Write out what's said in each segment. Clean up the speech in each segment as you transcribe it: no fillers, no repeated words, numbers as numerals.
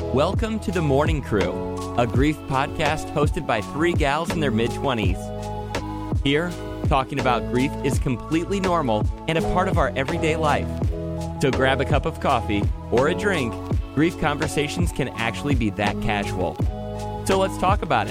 Welcome to The Morning Crew, a grief podcast hosted by three gals in their mid-20s. Here, talking about grief is completely normal and a part of our everyday life. So grab a cup of coffee or a drink. Grief conversations can actually be that casual. So let's talk about it.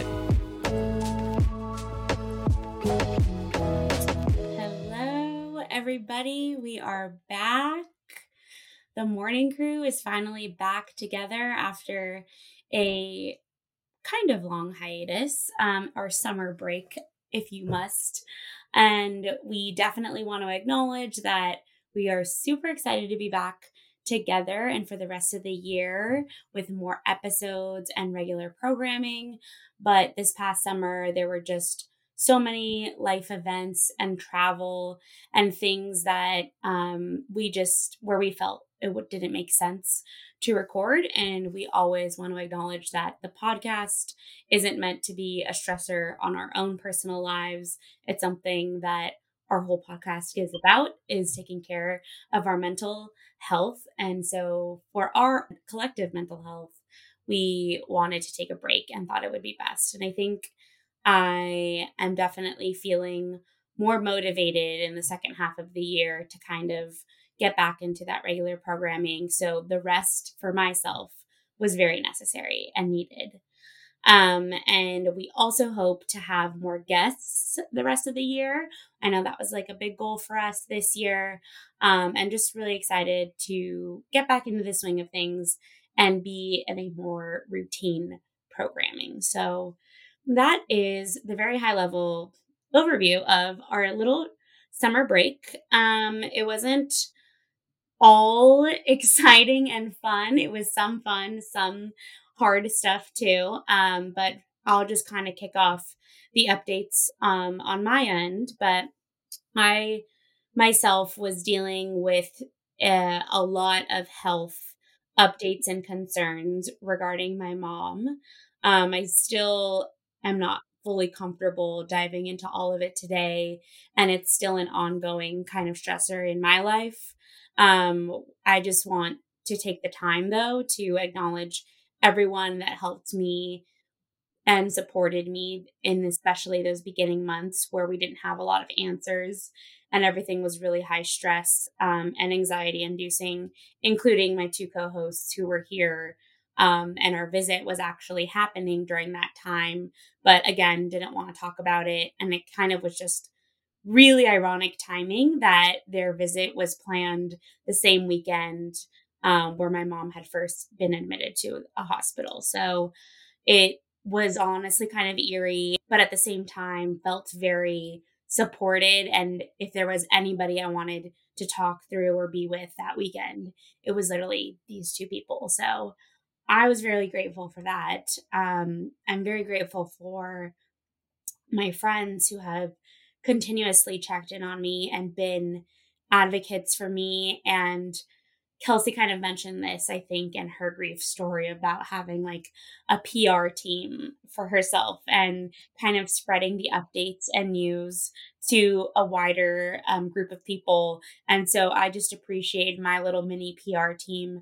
Hello, everybody. We are back. The Morning Crew is finally back together after a kind of long hiatus, or summer break, if you must. And we definitely want to acknowledge that we are super excited to be back together and for the rest of the year with more episodes and regular programming. But this past summer, there were just so many life events and travel and things that where we felt it didn't make sense to record. And we always want to acknowledge that the podcast isn't meant to be a stressor on our own personal lives. It's something that our whole podcast is about, is taking care of our mental health. And so for our collective mental health, we wanted to take a break and thought it would be best. And I think I am definitely feeling more motivated in the second half of the year to kind of get back into that regular programming. So the rest for myself was very necessary and needed. And we also hope to have more guests the rest of the year. I know that was like a big goal for us this year. And just really excited to get back into the swing of things and be in a more routine programming. So that is the very high level overview of our little summer break. It wasn't all exciting and fun. It was some fun, some hard stuff too. But I'll just kind of kick off the updates on my end. But I myself was dealing with a lot of health updates and concerns regarding my mom. I still am not fully comfortable diving into all of it today, and it's still an ongoing kind of stressor in my life. I just want to take the time, though, to acknowledge everyone that helped me and supported me in especially those beginning months where we didn't have a lot of answers and everything was really high stress and anxiety inducing, including my two co-hosts who were here. And our visit was actually happening during that time, but again, didn't want to talk about it. And it kind of was just really ironic timing that their visit was planned the same weekend where my mom had first been admitted to a hospital. So it was honestly kind of eerie, but at the same time felt very supported. And if there was anybody I wanted to talk through or be with that weekend, it was literally these two people. So I was very grateful for that. I'm very grateful for my friends who have continuously checked in on me and been advocates for me. And Kelsey kind of mentioned this, I think, in her grief story about having like a PR team for herself and kind of spreading the updates and news to a wider group of people. And so I just appreciate my little mini PR team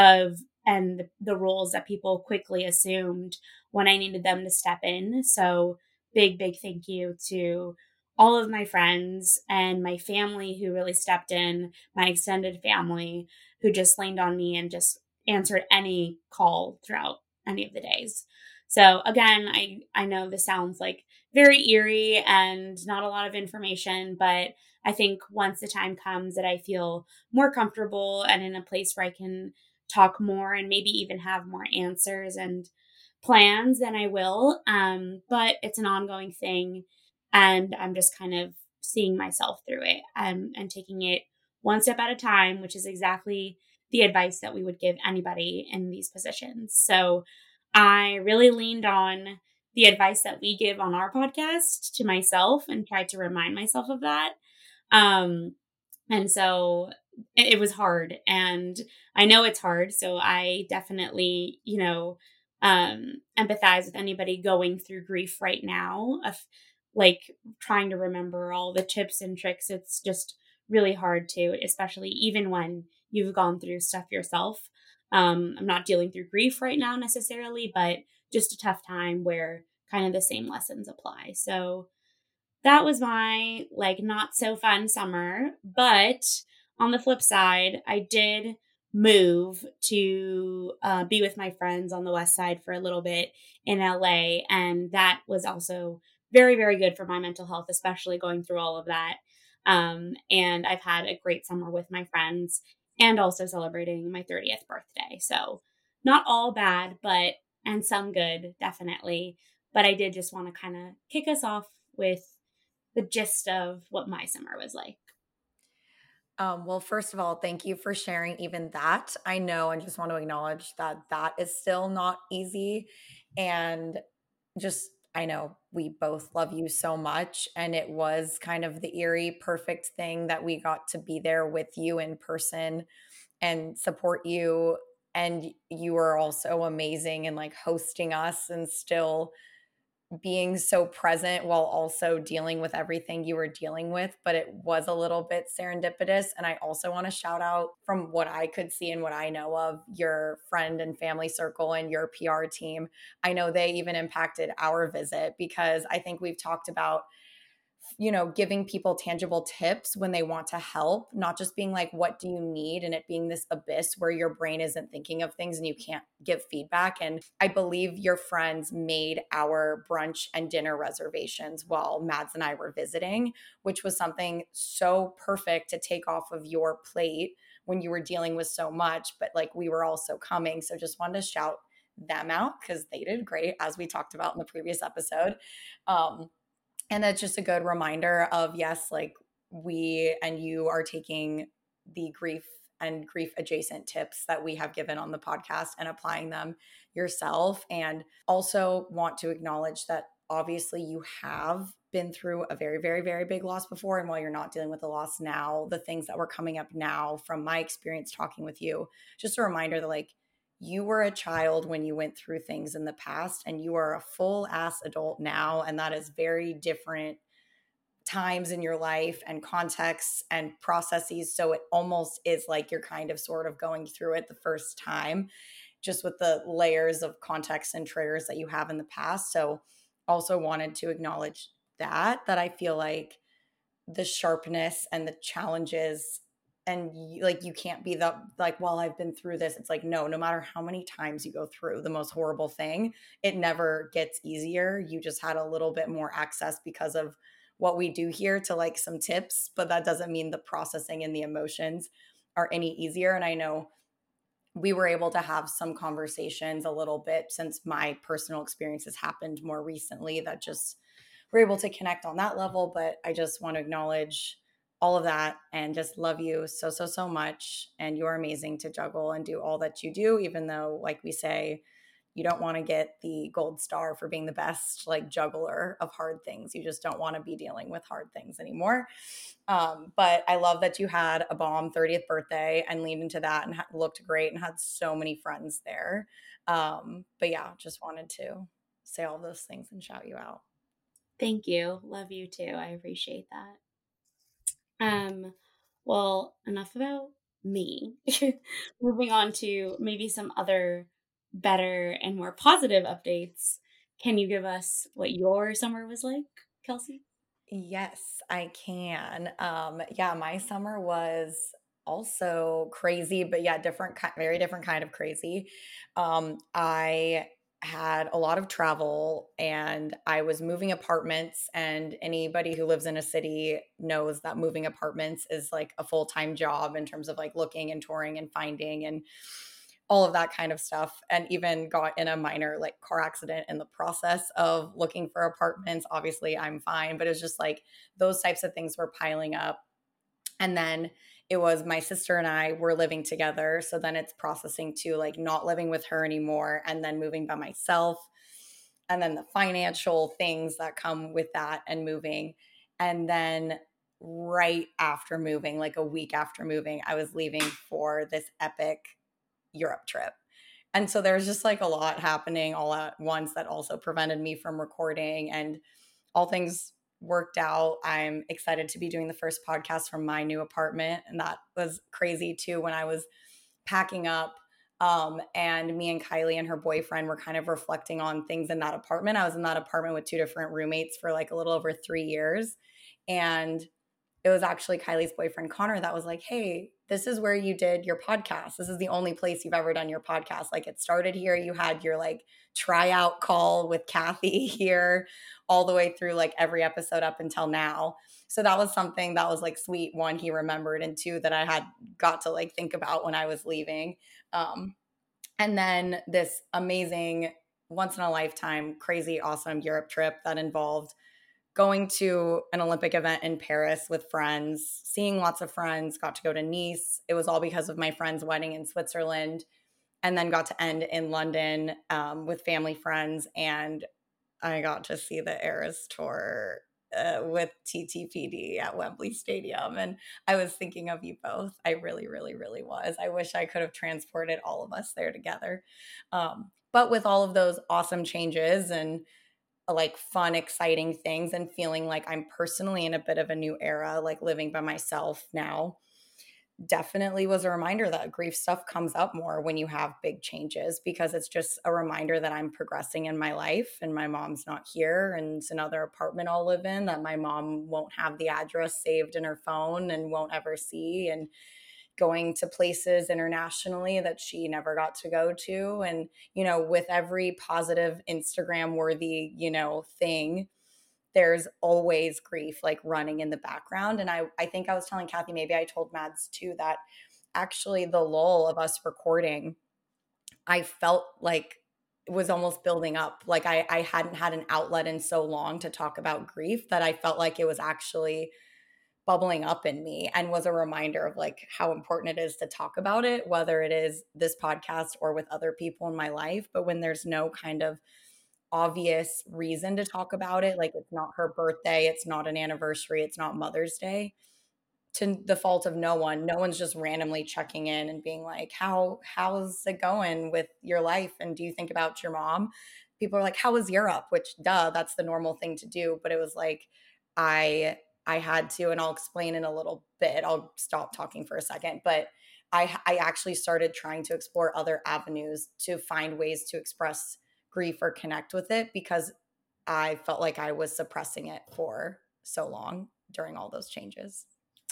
and the roles that people quickly assumed when I needed them to step in. So big thank you to all of my friends and my family who really stepped in, my extended family who just leaned on me and just answered any call throughout any of the days. So again, I know this sounds like very eerie and not a lot of information, but I think once the time comes that I feel more comfortable and in a place where I can talk more and maybe even have more answers and plans, then I will. But it's an ongoing thing. And I'm just kind of seeing myself through it and taking it one step at a time, which is exactly the advice that we would give anybody in these positions. So I really leaned on the advice that we give on our podcast to myself and tried to remind myself of that. And so it was hard, and I know it's hard. So I definitely, empathize with anybody going through grief right now of like trying to remember all the tips and tricks. It's just really hard to, especially even when you've gone through stuff yourself. I'm not dealing through grief right now necessarily, but just a tough time where kind of the same lessons apply. So that was my like not so fun summer. But on the flip side, I did move to be with my friends on the west side for a little bit in LA. And that was also very, very good for my mental health, especially going through all of that. And I've had a great summer with my friends and also celebrating my 30th birthday. So not all bad, but and some good, definitely. But I did just want to kind of kick us off with the gist of what my summer was like. Well, first of all, thank you for sharing even that. I know and just want to acknowledge that that is still not easy. And just, I know we both love you so much. And it was kind of the eerie, perfect thing that we got to be there with you in person and support you. And you were also amazing and like hosting us and still being so present while also dealing with everything you were dealing with, but it was a little bit serendipitous. And I also want to shout out from what I could see and what I know of your friend and family circle and your PR team. I know they even impacted our visit because I think we've talked about giving people tangible tips when they want to help, not just being like, what do you need? And it being this abyss where your brain isn't thinking of things and you can't give feedback. And I believe your friends made our brunch and dinner reservations while Mads and I were visiting, which was something so perfect to take off of your plate when you were dealing with so much, but like we were also coming. So just wanted to shout them out because they did great, as we talked about in the previous episode. And that's just a good reminder of, yes, like we and you are taking the grief and grief adjacent tips that we have given on the podcast and applying them yourself. And also want to acknowledge that obviously you have been through a very, very, very big loss before. And while you're not dealing with the loss now, the things that were coming up now from my experience talking with you, just a reminder that like you were a child when you went through things in the past and you are a full ass adult now. And that is very different times in your life and contexts and processes. So it almost is like you're kind of sort of going through it the first time, just with the layers of context and triggers that you have in the past. So also wanted to acknowledge that I feel like the sharpness and the challenges and like you can't be the like, well, I've been through this. It's like, no matter how many times you go through the most horrible thing, it never gets easier. You just had a little bit more access because of what we do here to like some tips, but that doesn't mean the processing and the emotions are any easier. And I know we were able to have some conversations a little bit since my personal experiences happened more recently that just we're able to connect on that level. But I just want to acknowledge all of that and just love you so, so, so much. And you're amazing to juggle and do all that you do, even though, like we say, you don't want to get the gold star for being the best like juggler of hard things. You just don't want to be dealing with hard things anymore. But I love that you had a bomb 30th birthday and leaned into that and looked great and had so many friends there. But yeah, just wanted to say all those things and shout you out. Thank you. Love you too. I appreciate that. Well, enough about me. Moving on to maybe some other better and more positive updates. Can you give us what your summer was like, Kelsey? Yes, I can. Yeah, my summer was also crazy, but yeah, very different kind of crazy. I had a lot of travel and I was moving apartments, and anybody who lives in a city knows that moving apartments is like a full-time job in terms of like looking and touring and finding and all of that kind of stuff, and even got in a minor like car accident in the process of looking for apartments. Obviously I'm fine, but it's just like those types of things were piling up. And then it was my sister and I were living together, so then it's processing to like not living with her anymore and then moving by myself, and then the financial things that come with that and moving. And then right after moving, like a week after moving, I was leaving for this epic Europe trip. And so there's just like a lot happening all at once that also prevented me from recording, and all things worked out. I'm excited to be doing the first podcast from my new apartment. And that was crazy too. When I was packing up, And me and Kylie and her boyfriend were kind of reflecting on things in that apartment. I was in that apartment with 2 different roommates for like a little over 3 years. And it was actually Kylie's boyfriend, Connor, that was like, hey, this is where you did your podcast. This is the only place you've ever done your podcast. Like, it started here. You had your like tryout call with Kathy here all the way through like every episode up until now. So that was something that was like sweet. One, he remembered, and two, that I had got to like think about when I was leaving. And then this amazing, once in a lifetime, crazy, awesome Europe trip that involved going to an Olympic event in Paris with friends, seeing lots of friends, got to go to Nice. It was all because of my friend's wedding in Switzerland, and then got to end in London with family friends. And I got to see the Eras tour with TTPD at Wembley Stadium. And I was thinking of you both. I really, really, really was. I wish I could have transported all of us there together. But with all of those awesome changes and like fun, exciting things, and feeling like I'm personally in a bit of a new era, like living by myself now, definitely was a reminder that grief stuff comes up more when you have big changes, because it's just a reminder that I'm progressing in my life and my mom's not here, and it's another apartment I'll live in that my mom won't have the address saved in her phone and won't ever see, and going to places internationally that she never got to go to. And, you know, with every positive Instagram worthy, you know, thing, there's always grief like running in the background. And I think I was telling Kathy, maybe I told Mads too, that actually the lull of us recording, I felt like it was almost building up. Like I hadn't had an outlet in so long to talk about grief, that I felt like it was actually bubbling up in me, and was a reminder of like how important it is to talk about it, whether it is this podcast or with other people in my life. But when there's no kind of obvious reason to talk about it, like it's not her birthday, it's not an anniversary, it's not Mother's Day, to the fault of no one's just randomly checking in and being like, how's it going with your life, and do you think about your mom? People are like, how was Europe? Which, duh, that's the normal thing to do. But it was like, I had to, and I'll explain in a little bit, I'll stop talking for a second, but I actually started trying to explore other avenues to find ways to express grief or connect with it, because I felt like I was suppressing it for so long during all those changes.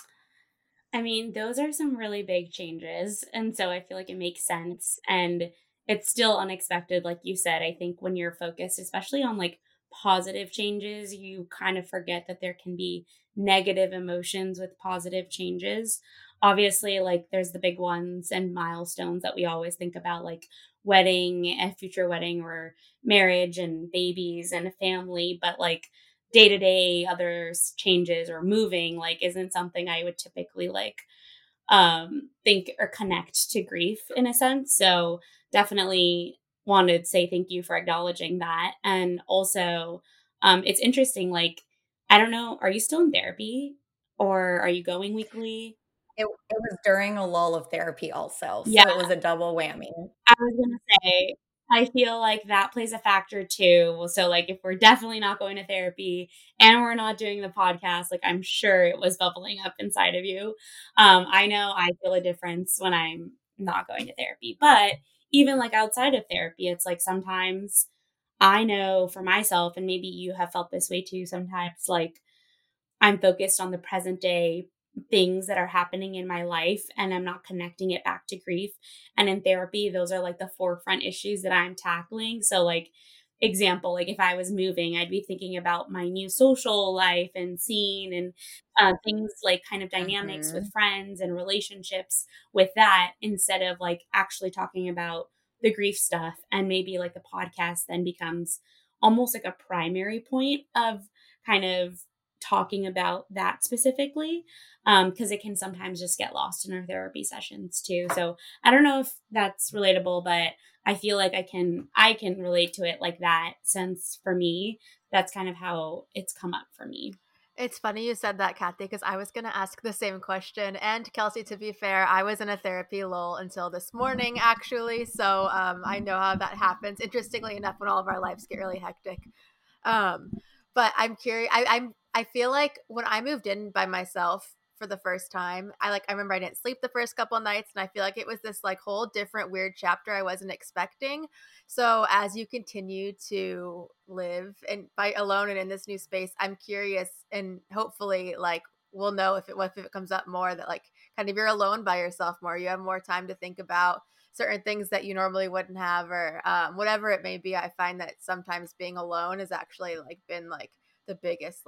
I mean, those are some really big changes. And so I feel like it makes sense. And it's still unexpected. Like you said, I think when you're focused, especially on like positive changes, you kind of forget that there can be negative emotions with positive changes. Obviously, like there's the big ones and milestones that we always think about, like wedding, a future wedding, or marriage and babies and a family. But like day to day other changes or moving like isn't something I would typically like think or connect to grief in a sense. So definitely wanted to say thank you for acknowledging that. And also it's interesting, like I don't know, are you still in therapy or are you going weekly? It was during a lull of therapy also, Yeah, so it was a double whammy. I was gonna say, I feel like that plays a factor too. So, like, if we're definitely not going to therapy and we're not doing the podcast, like, I'm sure it was bubbling up inside of you. I know I feel a difference when I'm not going to therapy, but even like outside of therapy, it's like sometimes I know for myself, and maybe you have felt this way too sometimes, like, I'm focused on the present day things that are happening in my life and I'm not connecting it back to grief. And in therapy, those are like the forefront issues that I'm tackling. So, like, example, like if I was moving, I'd be thinking about my new social life and scene and things like kind of dynamics with Mhm. friends and relationships with that, instead of like actually talking about the grief stuff. And maybe like the podcast then becomes almost like a primary point of kind of talking about that specifically, because it can sometimes just get lost in our therapy sessions too. So I don't know if that's relatable, but I feel like I can relate to it like that, since for me that's kind of how it's come up for me. It's funny you said that, Kathy, because I was going to ask the same question. And Kelsey, to be fair, I was in a therapy lull until this morning, actually. So I know how that happens. Interestingly enough, when all of our lives get really hectic. But I'm curious. I feel like when I moved in by myself for the first time. I remember I didn't sleep the first couple nights, and I feel like it was this like whole different weird chapter I wasn't expecting. So as you continue to live and fight alone and in this new space, I'm curious, and hopefully like we'll know if it comes up more, that like kind of you're alone by yourself more. You have more time to think about certain things that you normally wouldn't have, or whatever it may be. I find that sometimes being alone has actually like been like the biggest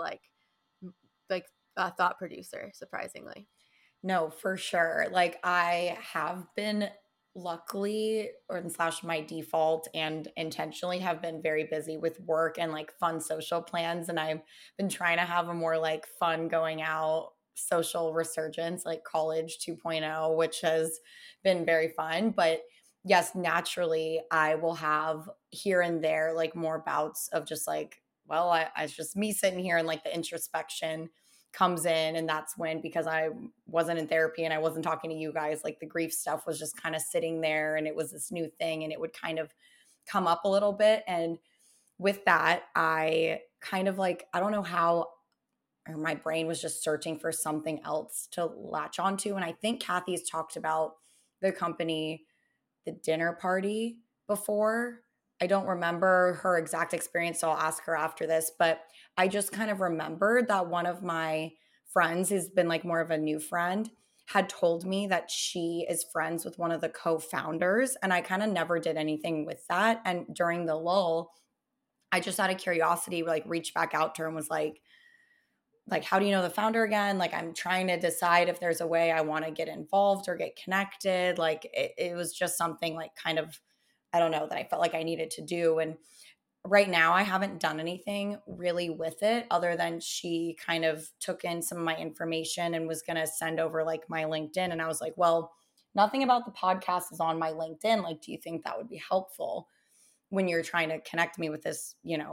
thought producer, surprisingly. No, for sure. Like I have been luckily or slash my default and intentionally have been very busy with work and like fun social plans. And I've been trying to have a more like fun going out social resurgence, like college 2.0, which has been very fun. But yes, naturally I will have here and there like more bouts of just like, well, I it's just me sitting here and like the introspection comes in. And that's when, because I wasn't in therapy and I wasn't talking to you guys, like the grief stuff was just kind of sitting there and it was this new thing and it would kind of come up a little bit. And with that, I kind of like, I don't know how, or my brain was just searching for something else to latch onto. And I think Kathy's talked about the company, The Dinner Party, before. I don't remember her exact experience, so I'll ask her after this. But I just kind of remembered that one of my friends, who's been like more of a new friend, had told me that she is friends with one of the co-founders. And I kind of never did anything with that. And during the lull, I just out of curiosity, like reached back out to her and was like, how do you know the founder again? Like, I'm trying to decide if there's a way I want to get involved or get connected. Like, it was just something like kind of, I don't know, that I felt like I needed to do. And right now I haven't done anything really with it other than she kind of took in some of my information and was going to send over like my LinkedIn. And I was like, well, nothing about the podcast is on my LinkedIn. Like, do you think that would be helpful when you're trying to connect me with this,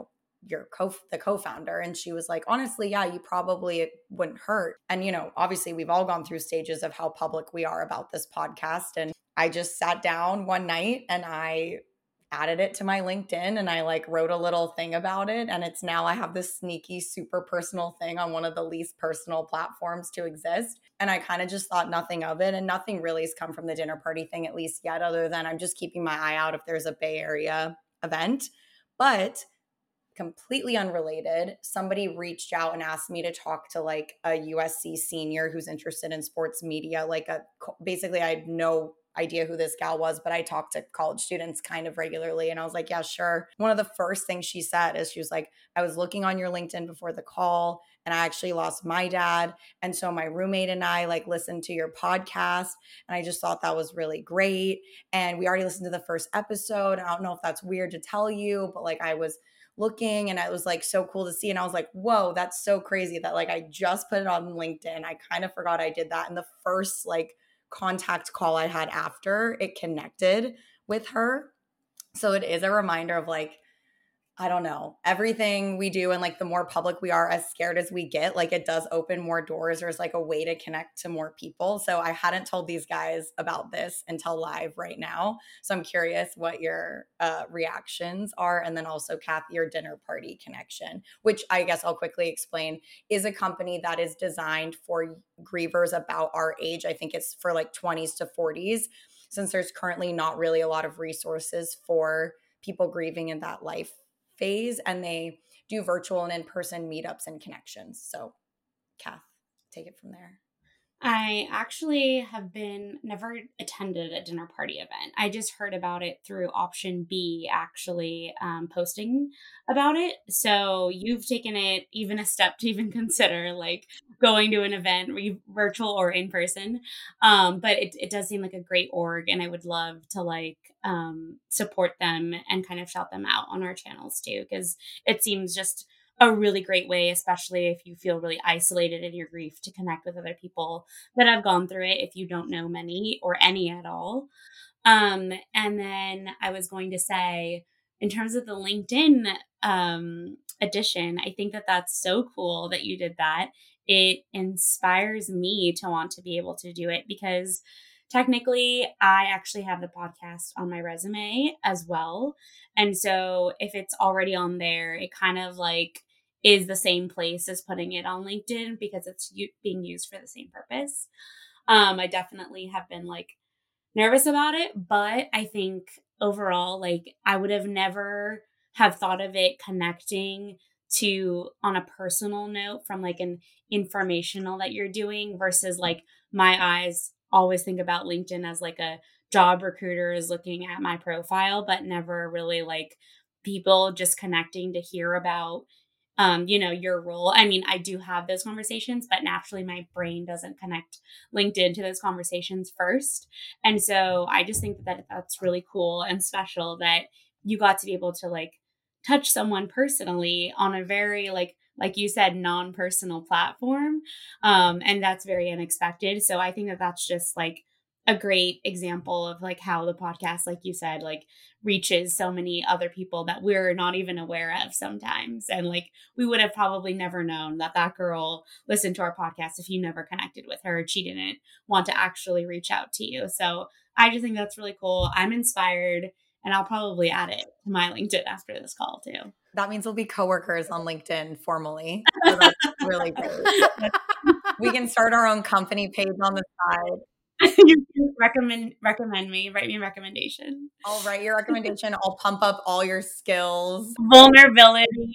the co-founder? And she was like, honestly, yeah, you probably, it wouldn't hurt. And, obviously we've all gone through stages of how public we are about this podcast. And I just sat down one night and I added it to my LinkedIn and I like wrote a little thing about it. And it's now I have this sneaky, super personal thing on one of the least personal platforms to exist. And I kind of just thought nothing of it. And nothing really has come from the dinner party thing, at least yet, other than I'm just keeping my eye out if there's a Bay Area event. But completely unrelated, somebody reached out and asked me to talk to like a USC senior who's interested in sports media. Basically I had no idea who this gal was, but I talked to college students kind of regularly. And I was like, yeah, sure. One of the first things she said is she was like, I was looking on your LinkedIn before the call and I actually lost my dad. And so my roommate and I like listened to your podcast and I just thought that was really great. And we already listened to the first episode. I don't know if that's weird to tell you, but like I was looking and it was like so cool to see. And I was like, whoa, that's so crazy that like I just put it on LinkedIn. I kind of forgot I did that. And the first like contact call I had after it connected with her. So it is a reminder of like, I don't know, everything we do and like the more public we are, as scared as we get, like it does open more doors. There's like a way to connect to more people. So I hadn't told these guys about this until live right now. So I'm curious what your reactions are. And then also Kathy, your dinner party connection, which I guess I'll quickly explain, is a company that is designed for grievers about our age. I think it's for like 20s to 40s, since there's currently not really a lot of resources for people grieving in that life phase, and they do virtual and in-person meetups and connections. So Kath, take it from there. I actually have never attended a dinner party event. I just heard about it through Option B actually posting about it. So you've taken it even a step to even consider like going to an event, virtual or in person. But it does seem like a great org, and I would love to like support them and kind of shout them out on our channels too, because it seems just a really great way, especially if you feel really isolated in your grief, to connect with other people that have gone through it if you don't know many or any at all. And then I was going to say, in terms of the LinkedIn edition, I think that that's so cool that you did that. It inspires me to want to be able to do it, because technically I actually have the podcast on my resume as well. And so if it's already on there, it kind of like is the same place as putting it on LinkedIn because it's being used for the same purpose. I definitely have been like nervous about it, but I think overall, like I would have never have thought of it connecting to on a personal note from like an informational that you're doing versus like my eyes always think about LinkedIn as like a job recruiter is looking at my profile, but never really like people just connecting to hear about your role. I mean, I do have those conversations, but naturally my brain doesn't connect LinkedIn to those conversations first. And so I just think that that's really cool and special that you got to be able to like touch someone personally on a very like you said, non-personal platform. And that's very unexpected. So I think that that's just like a great example of like how the podcast, like you said, like reaches so many other people that we're not even aware of sometimes. And like, we would have probably never known that that girl listened to our podcast if you never connected with her and she didn't want to actually reach out to you. So I just think that's really cool. I'm inspired and I'll probably add it to my LinkedIn after this call too. That means we'll be coworkers on LinkedIn formally. So that's really great. We can start our own company page on the side. You can recommend me, write me a recommendation. I'll write your recommendation. I'll pump up all your skills. Vulnerability,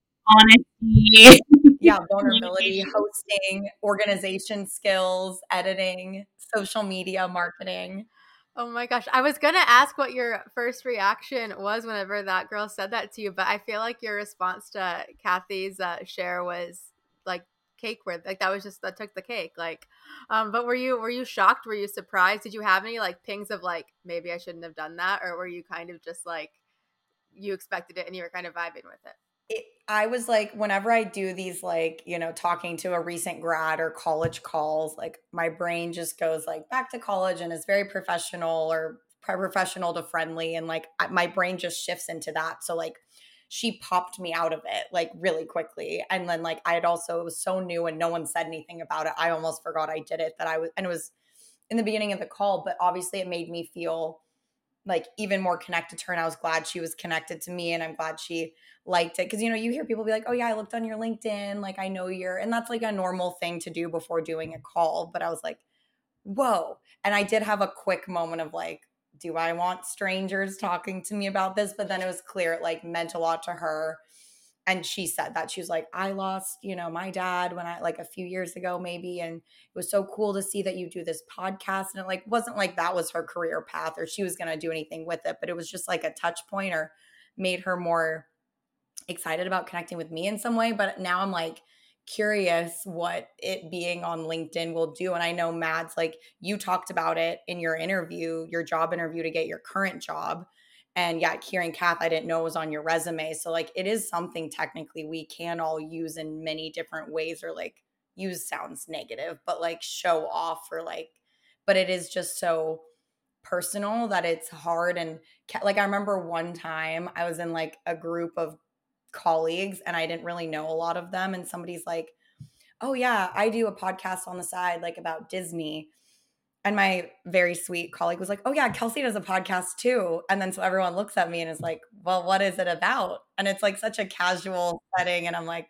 honesty. Yeah, vulnerability, hosting, organization skills, editing, social media marketing. Oh my gosh. I was going to ask what your first reaction was whenever that girl said that to you, but I feel like your response to Kathy's share was like cake worth. Like that took the cake. Like, but were you shocked? Were you surprised? Did you have any like pings of like, maybe I shouldn't have done that? Or were you kind of just like, you expected it and you were kind of vibing with it? I was like, whenever I do these, like, talking to a recent grad or college calls, like my brain just goes like back to college and is very professional or professional to friendly. And like my brain just shifts into that. So like she popped me out of it like really quickly. And then like it was so new and no one said anything about it. I almost forgot I did it and it was in the beginning of the call, but obviously it made me feel like even more connected to her. And I was glad she was connected to me and I'm glad she liked it. Cause you hear people be like, oh yeah, I looked on your LinkedIn. Like I know and that's like a normal thing to do before doing a call. But I was like, whoa. And I did have a quick moment of like, do I want strangers talking to me about this? But then it was clear it like meant a lot to her. And she said that she was like, I lost, my dad when I like a few years ago, maybe. And it was so cool to see that you do this podcast. And it like, wasn't like that was her career path or she was going to do anything with it, but it was just like a touch point or made her more excited about connecting with me in some way. But now I'm like curious what it being on LinkedIn will do. And I know Mads, like you talked about it in your interview, your job interview to get your current job. And yeah, hearing Kath, I didn't know it was on your resume. So like it is something technically we can all use in many different ways, or like use sounds negative, but like show off or like, but it is just so personal that it's hard. And like I remember one time I was in like a group of colleagues and I didn't really know a lot of them. And somebody's like, oh yeah, I do a podcast on the side, like about Disney. And my very sweet colleague was like, oh yeah, Kelsey does a podcast too. And then so everyone looks at me and is like, well, what is it about? And it's like such a casual setting. And I'm like,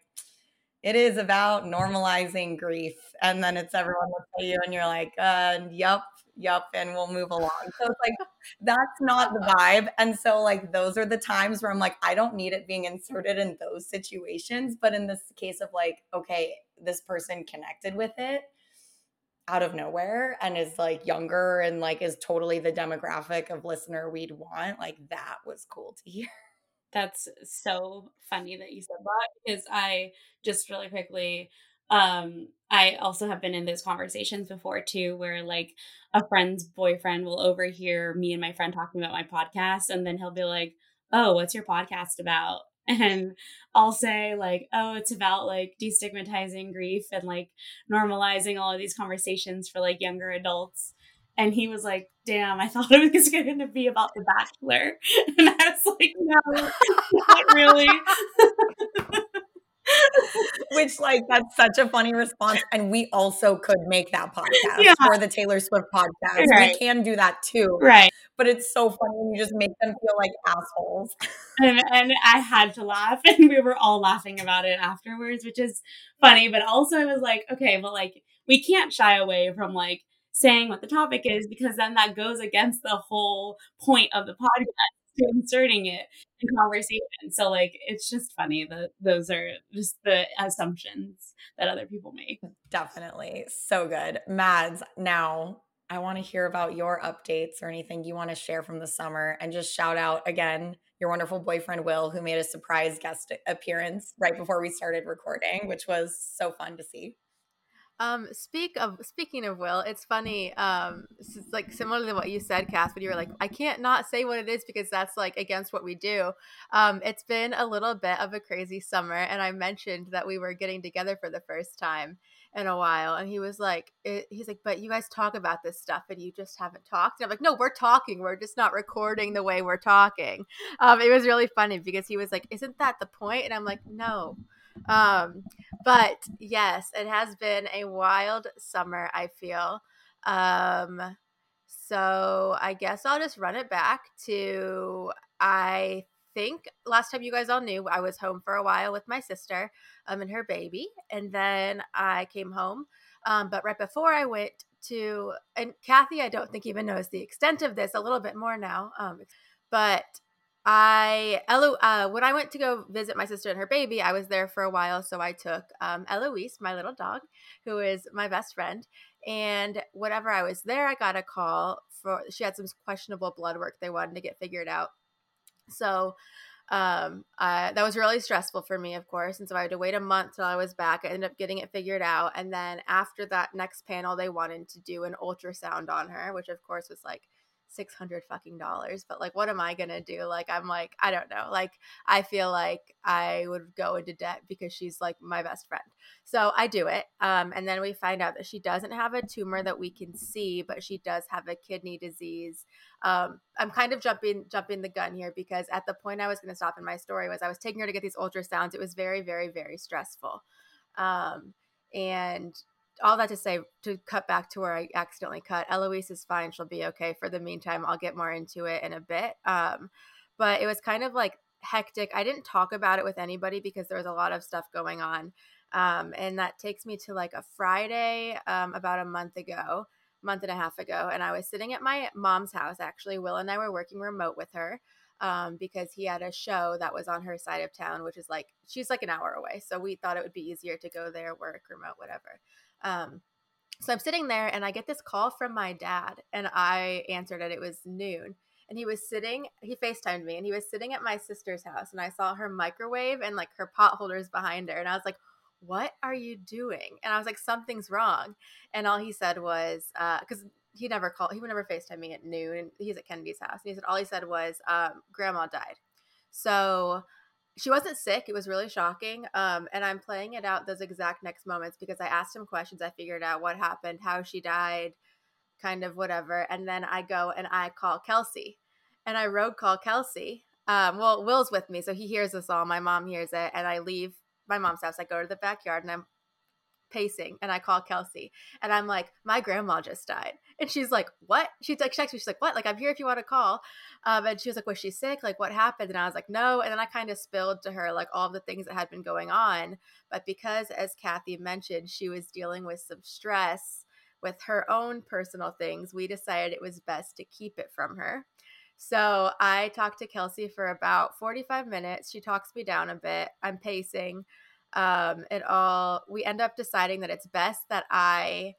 it is about normalizing grief. And then it's everyone looks at you and you're like, yup. And we'll move along. So it's like, that's not the vibe. And so like, those are the times where I'm like, I don't need it being inserted in those situations. But in this case of like, okay, this person connected with it out of nowhere and is like younger and like is totally the demographic of listener we'd want, like that was cool to hear. That's so funny that you said that because I just really quickly, I also have been in those conversations before too, where like a friend's boyfriend will overhear me and my friend talking about my podcast. And then he'll be like, oh, what's your podcast about? And I'll say like, oh, it's about like destigmatizing grief and like normalizing all of these conversations for like younger adults. And he was like, damn, I thought it was going to be about The Bachelor. And I was like, no, not really. Which, like, that's such a funny response. And we also could make that podcast for the Taylor Swift podcast. Right. We can do that too. Right. But it's so funny when you just make them feel like assholes. And I had to laugh, and we were all laughing about it afterwards, which is funny. But also I was like, okay, well, like, we can't shy away from like saying what the topic is, because then that goes against the whole point of the podcast, to inserting it in conversation. So like, it's just funny that those are just the assumptions that other people make. Definitely. So good. Mads, now I want to hear about your updates or anything you want to share from the summer, and just shout out again your wonderful boyfriend, Will, who made a surprise guest appearance right before we started recording, which was so fun to see. Speaking of Will, it's funny. It's like similar to what you said, Cass, but you were like, I can't not say what it is because that's like against what we do. It's been a little bit of a crazy summer, and I mentioned that we were getting together for the first time in a while, and he was like, he's like, but you guys talk about this stuff and you just haven't talked. And I'm like, no, we're talking. We're just not recording the way we're talking. It was really funny because he was like, isn't that the point? And I'm like, no. But yes, it has been a wild summer, I feel. So I guess I'll just run it back to, I think last time you guys all knew, I was home for a while with my sister and her baby, and then I came home. But right before I went to, and Kathy, I don't think even knows the extent of this, a little bit more now. But when I went to go visit my sister and her baby, I was there for a while. So I took Eloise, my little dog, who is my best friend. And whenever I was there, I got a call she had some questionable blood work they wanted to get figured out. So that was really stressful for me, of course. And so I had to wait a month till I was back. I ended up getting it figured out. And then after that next panel, they wanted to do an ultrasound on her, which of course was like $600 fucking dollars. But like, what am I gonna do? Like, I'm like, I don't know. Like, I feel like I would go into debt because she's like my best friend. So I do it. And then we find out that she doesn't have a tumor that we can see, but she does have a kidney disease. I'm kind of jumping the gun here because at the point I was going to stop in my story was I was taking her to get these ultrasounds. It was very, very, very stressful. And all that to say, to cut back to where I accidentally cut, Eloise is fine. She'll be okay. For the meantime, I'll get more into it in a bit. But it was kind of like hectic. I didn't talk about it with anybody because there was a lot of stuff going on. And that takes me to like a Friday about a month and a half ago. And I was sitting at my mom's house, actually. Will and I were working remote with her because he had a show that was on her side of town, which is like, she's like an hour away. So we thought it would be easier to go there, work remote, whatever. So I'm sitting there and I get this call from my dad, and I answered it. It was noon. And he FaceTimed me, and he was sitting at my sister's house, and I saw her microwave and like her pot holders behind her. And I was like, what are you doing? And I was like, something's wrong. And all he said was, because he would never FaceTime me at noon, and he's at Kennedy's house. And he said, all he said was, grandma died. So she wasn't sick. It was really shocking. And I'm playing it out those exact next moments because I asked him questions. I figured out what happened, how she died, kind of whatever. And then I go and I call Kelsey, and I road call Kelsey. Well, Will's with me, so he hears us all. My mom hears it, and I leave my mom's house. I go to the backyard, and I'm pacing, and I call Kelsey, and I'm like, my grandma just died. And she's like, what? She's like, she's like, what? Like, I'm here if you want to call. And she was like, was she sick? Like, what happened? And I was like, no. And then I kind of spilled to her like all the things that had been going on. But because, as Kathy mentioned, she was dealing with some stress with her own personal things, we decided it was best to keep it from her. So I talked to Kelsey for about 45 minutes. She talks me down a bit. I'm pacing. We end up deciding that it's best that I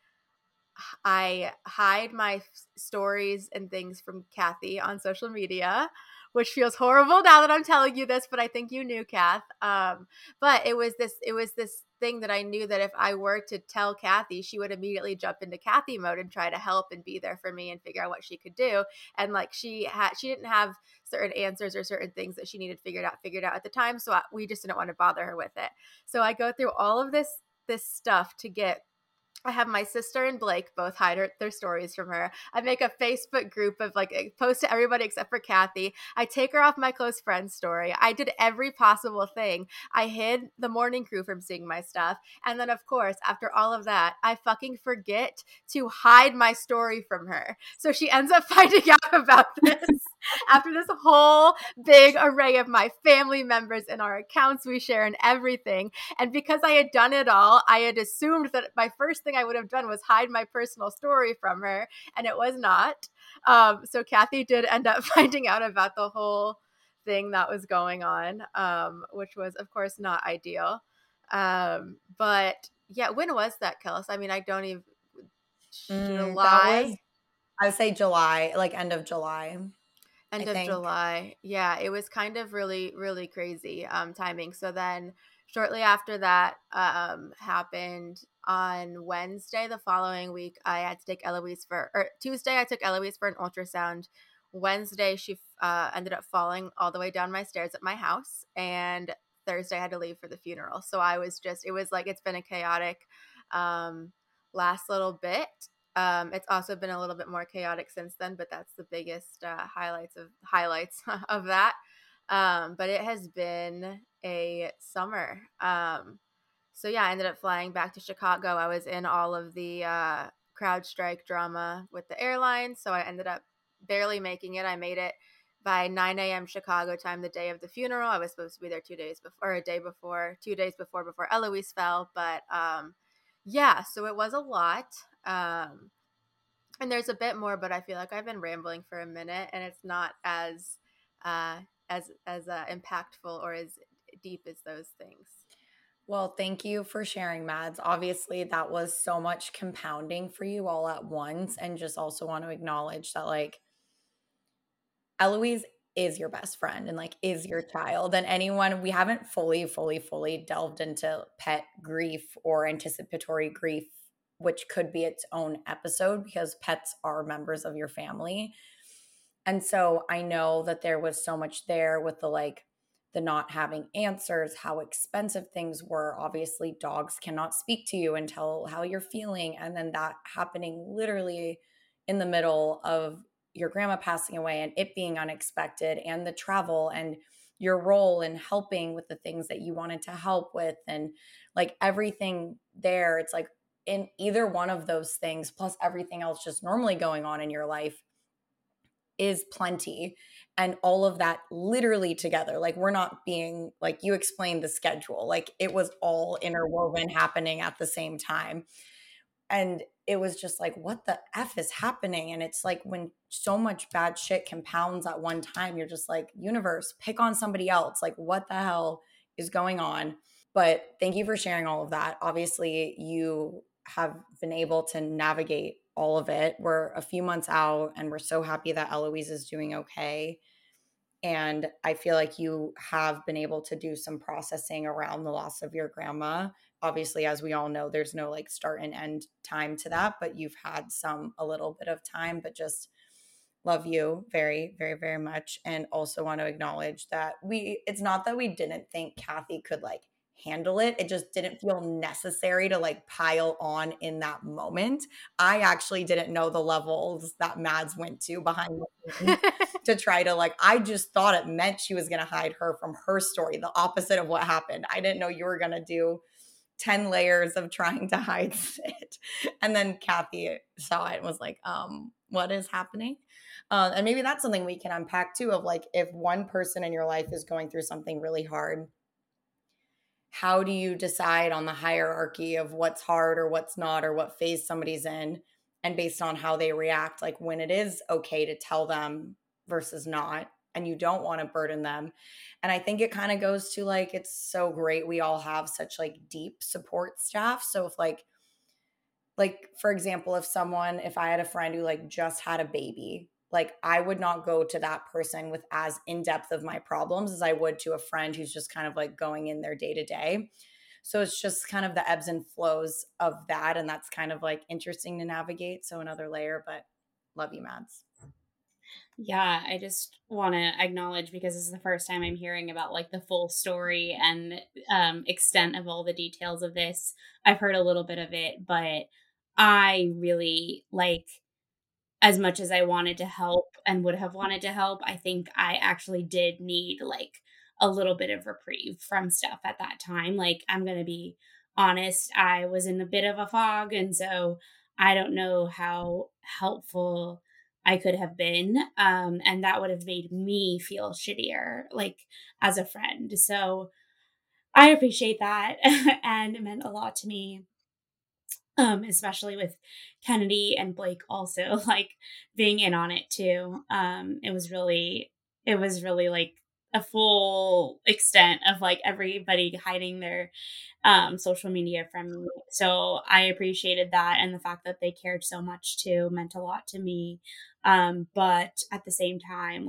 hide my stories and things from Kathy on social media, which feels horrible now that I'm telling you this, but I think you knew, Kath. But it was this thing that I knew that if I were to tell Kathy, she would immediately jump into Kathy mode and try to help and be there for me and figure out what she could do. And like she didn't have certain answers or certain things that she needed figured out at the time. So we just didn't want to bother her with it. So I go through all of this stuff to get I have my sister and Blake both hide their stories from her. I make a Facebook group of like post to everybody except for Kathy. I take her off my close friend's story. I did every possible thing. I hid the morning crew from seeing my stuff. And then, of course, after all of that, I fucking forget to hide my story from her. So she ends up finding out about this after this whole big array of my family members and our accounts we share and everything. And because I had done it all, I had assumed that my first thing I would have done was hide my personal story from her, and it was not. So Kathy did end up finding out about the whole thing that was going on, which was, of course, not ideal. But yeah, when was that, Kels? I mean, I don't even. July? I would say July, like end of July. End of July. Yeah, it was kind of really, really crazy timing. So then shortly after that happened on Wednesday the following week, I had to take Eloise Tuesday, I took Eloise for an ultrasound. Wednesday, she ended up falling all the way down my stairs at my house. And Thursday, I had to leave for the funeral. So I was it was like, it's been a chaotic last little bit. It's also been a little bit more chaotic since then, but that's the biggest highlights of that. But it has been a summer. So yeah, I ended up flying back to Chicago. I was in all of the CrowdStrike drama with the airline, so I ended up barely making it. I made it by 9 a.m. Chicago time, the day of the funeral. I was supposed to be there 2 days before, 2 days before Eloise fell. But yeah, so it was a lot. And there's a bit more, but I feel like I've been rambling for a minute, and it's not as impactful or as deep as those things. Well, thank you for sharing, Mads. Obviously, that was so much compounding for you all at once, and just also want to acknowledge that, like, Eloise is your best friend and like is your child. And anyone, we haven't fully delved into pet grief or anticipatory grief, which could be its own episode because pets are members of your family. And so I know that there was so much there with the not having answers, how expensive things were. Obviously, dogs cannot speak to you and tell how you're feeling. And then that happening literally in the middle of your grandma passing away and it being unexpected, and the travel and your role in helping with the things that you wanted to help with, and like everything there. It's like in either one of those things, plus everything else just normally going on in your life, is plenty. And all of that literally together, like we're not being like, you explained the schedule, like it was all interwoven happening at the same time. And it was just like, what the F is happening? And it's like when so much bad shit compounds at one time, you're just like, universe, pick on somebody else. Like, what the hell is going on? But thank you for sharing all of that. Obviously, you have been able to navigate all of it. We're a few months out and we're so happy that Eloise is doing okay. And I feel like you have been able to do some processing around the loss of your grandma. Obviously, as we all know, there's no like start and end time to that, but you've had a little bit of time. But just love you very, very, very much. And also want to acknowledge that it's not that we didn't think Kathy could like handle it. It just didn't feel necessary to like pile on in that moment. I actually didn't know the levels that Mads went to behind the scenes to try to like, I just thought it meant she was going to hide her from her story, the opposite of what happened. I didn't know you were going to do 10 layers of trying to hide it. And then Kathy saw it and was like, what is happening? And maybe that's something we can unpack too, of like, if one person in your life is going through something really hard, how do you decide on the hierarchy of what's hard or what's not, or what phase somebody's in, and based on how they react, like when it is okay to tell them versus not, and you don't want to burden them. And I think it kind of goes to like, it's so great we all have such like deep support staff. So if like for example, if I had a friend who like just had a baby, like I would not go to that person with as in-depth of my problems as I would to a friend who's just kind of like going in their day to day. So it's just kind of the ebbs and flows of that. And that's kind of like interesting to navigate. So another layer, but love you, Mads. Yeah, I just want to acknowledge, because this is the first time I'm hearing about like the full story and extent of all the details of this. I've heard a little bit of it, but I really as much as I wanted to help and would have wanted to help, I think I actually did need a little bit of reprieve from stuff at that time. I'm going to be honest, I was in a bit of a fog. And so I don't know how helpful I could have been. And that would have made me feel shittier, as a friend. So I appreciate that. And it meant a lot to me, especially with Kennedy and Blake also being in on it too. It was really a full extent of everybody hiding their social media from me. So I appreciated that, and the fact that they cared so much too meant a lot to me. But at the same time,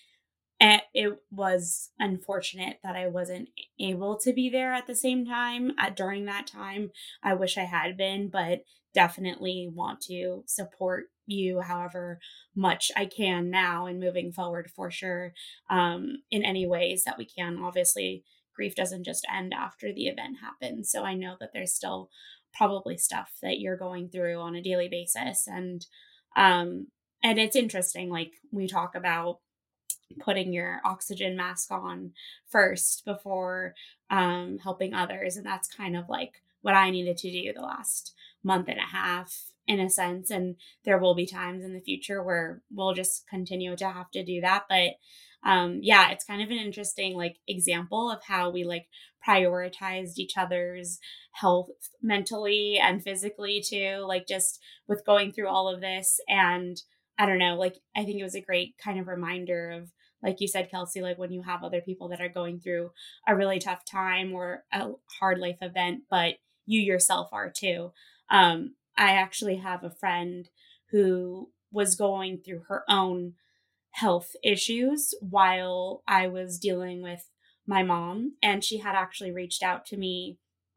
it was unfortunate that I wasn't able to be there at the same time during that time. I wish I had been, but definitely want to support you however much I can now and moving forward for sure, in any ways that we can. Obviously, grief doesn't just end after the event happens. So I know that there's still probably stuff that you're going through on a daily basis. And it's interesting, we talk about putting your oxygen mask on first before helping others. And that's kind of what I needed to do the last month and a half, in a sense. And there will be times in the future where we'll just continue to have to do that. But yeah, it's kind of an interesting example of how we prioritized each other's health mentally and physically too, just with going through all of this. And I don't know, I think it was a great kind of reminder of, like you said, Kelsey, when you have other people that are going through a really tough time or a hard life event, but you yourself are too. I actually have a friend who was going through her own health issues while I was dealing with my mom. And she had actually reached out to me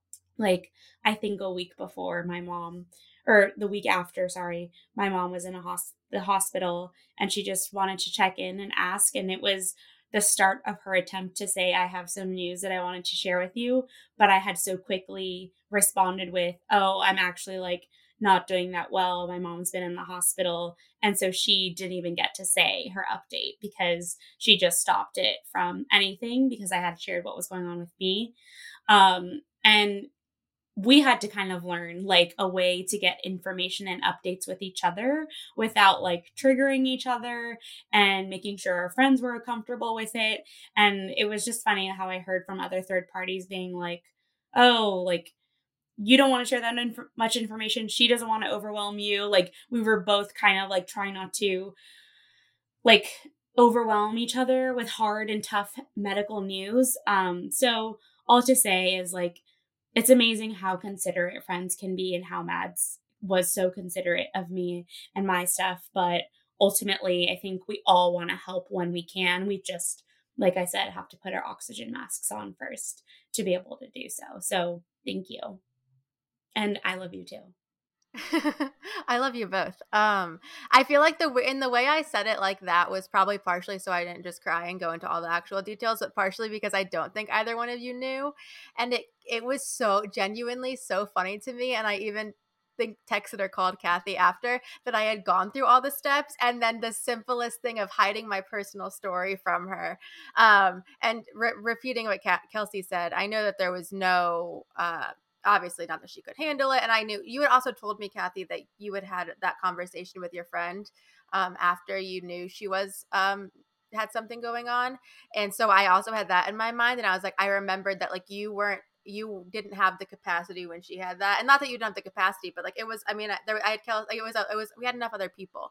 I think a week before my mom, or the week after, sorry, my mom was in the hospital, and she just wanted to check in and ask. And it was the start of her attempt to say, I have some news that I wanted to share with you. But I had so quickly responded with, oh, I'm actually not doing that well. My mom's been in the hospital. And so she didn't even get to say her update because she just stopped it from anything because I had shared what was going on with me. And we had to kind of learn a way to get information and updates with each other without triggering each other, and making sure our friends were comfortable with it. And it was just funny how I heard from other third parties being oh, you don't want to share that much information. She doesn't want to overwhelm you. We were both kind of trying not to overwhelm each other with hard and tough medical news. So all to say is it's amazing how considerate friends can be, and how Mads was so considerate of me and my stuff. But ultimately, I think we all want to help when we can. We just, like I said, have to put our oxygen masks on first to be able to do so. So thank you. And I love you too. I love you both. I feel like in the way I said it like that was probably partially so I didn't just cry and go into all the actual details, but partially because I don't think either one of you knew. And it was so genuinely so funny to me. And I even think texted or called Kathy after that I had gone through all the steps, and then the simplest thing of hiding my personal story from her. And repeating what Kelsey said, I know that there was no obviously not that she could handle it. And I knew you had also told me, Kathy, that you had that conversation with your friend after you knew she was had something going on. And so I also had that in my mind. And I was I remembered that you didn't have the capacity when she had that. And not that you didn't have the capacity, but it was, I mean, I had we had enough other people.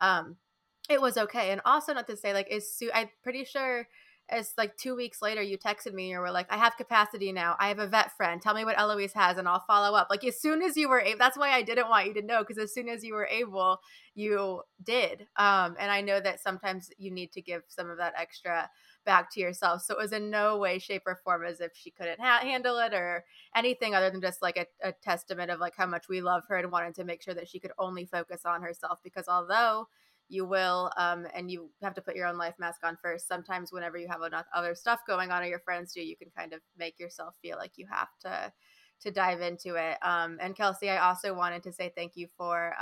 It was okay. And also, not to say I'm pretty sure it's 2 weeks later, you texted me and you were I have capacity now. I have a vet friend. Tell me what Eloise has and I'll follow up. As soon as you were able, that's why I didn't want you to know, because as soon as you were able, you did. And I know that sometimes you need to give some of that extra back to yourself. So it was in no way, shape, or form as if she couldn't handle it or anything other than just a testament of how much we love her and wanted to make sure that she could only focus on herself. Because although you will, and you have to put your own life mask on first, sometimes whenever you have enough other stuff going on or your friends do, you can kind of make yourself feel like you have to to dive into it. And Kelsey, I also wanted to say thank you for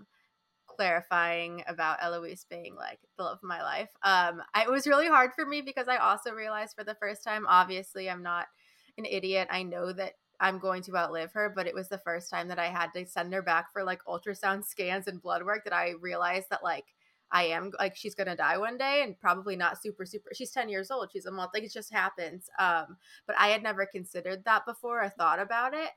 clarifying about Eloise being like the love of my life. It was really hard for me because I also realized for the first time, obviously I'm not an idiot. I know that I'm going to outlive her, but it was the first time that I had to send her back for like ultrasound scans and blood work that I realized that like I am like she's gonna die one day, and probably not super. She's 10 years old. She's a month. Like it just happens. But I had never considered that before. I thought about it.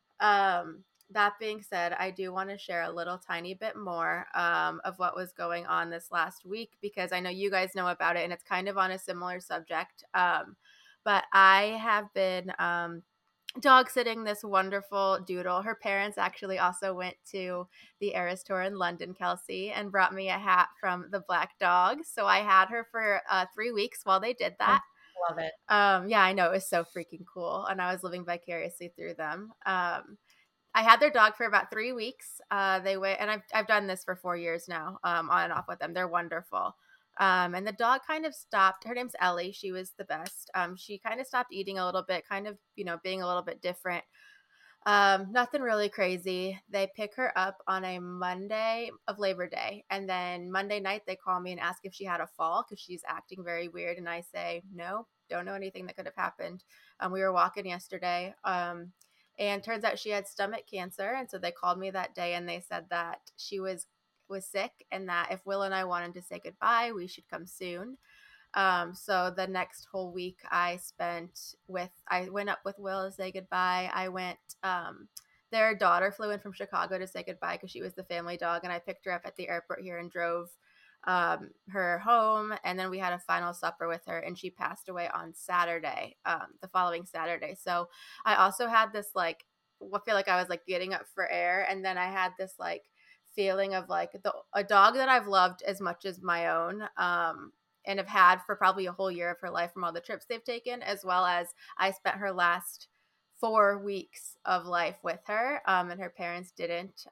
That being said, I do want to share a little tiny bit more of what was going on this last week, because I know you guys know about it and it's kind of on a similar subject. But I have been dog sitting this wonderful doodle. Her parents actually also went to the Eras Tour in London, Kelsey, and brought me a hat from the Black Dog. So I had her for 3 weeks while they did that. Love it. Yeah, I know. It was so freaking cool. And I was living vicariously through them. I had their dog for about 3 weeks. They went, and I've done this for 4 years now, on and off with them. They're wonderful. And the dog kind of stopped. Her name's Ellie. She was the best. She kind of stopped eating a little bit, kind of, being a little bit different. Nothing really crazy. They pick her up on a Monday of Labor Day. And then Monday night, they call me and ask if she had a fall because she's acting very weird. And I say, no, don't know anything that could have happened. We were walking yesterday. And turns out she had stomach cancer. And so they called me that day and they said that she was sick and that if Will and I wanted to say goodbye, we should come soon. So the next whole week I went up with Will to say goodbye. I went, their daughter flew in from Chicago to say goodbye because she was the family dog. And I picked her up at the airport here and drove her home. And then we had a final supper with her and she passed away on Saturday, the following Saturday. So I also had this I feel like I was like getting up for air. And then I had this like feeling of like a dog that I've loved as much as my own, and have had for probably a whole year of her life from all the trips they've taken, as well as I spent her last 4 weeks of life with her, and her parents didn't.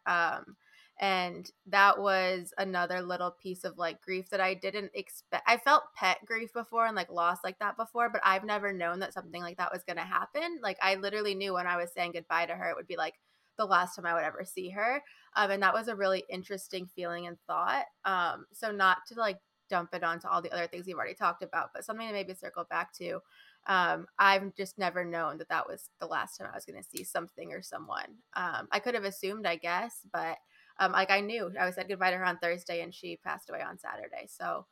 And that was another little piece of like grief that I didn't expect. I felt pet grief before and like loss like that before, but I've never known that something like that was going to happen. Like I literally knew when I was saying goodbye to her, it would be like the last time I would ever see her. And that was a really interesting feeling and thought. So not to like dump it onto all the other things you've already talked about, but something to maybe circle back to. I've just never known that was the last time I was going to see something or someone. I could have assumed, I guess, but like I knew. I said goodbye to her on Thursday and she passed away on Saturday. So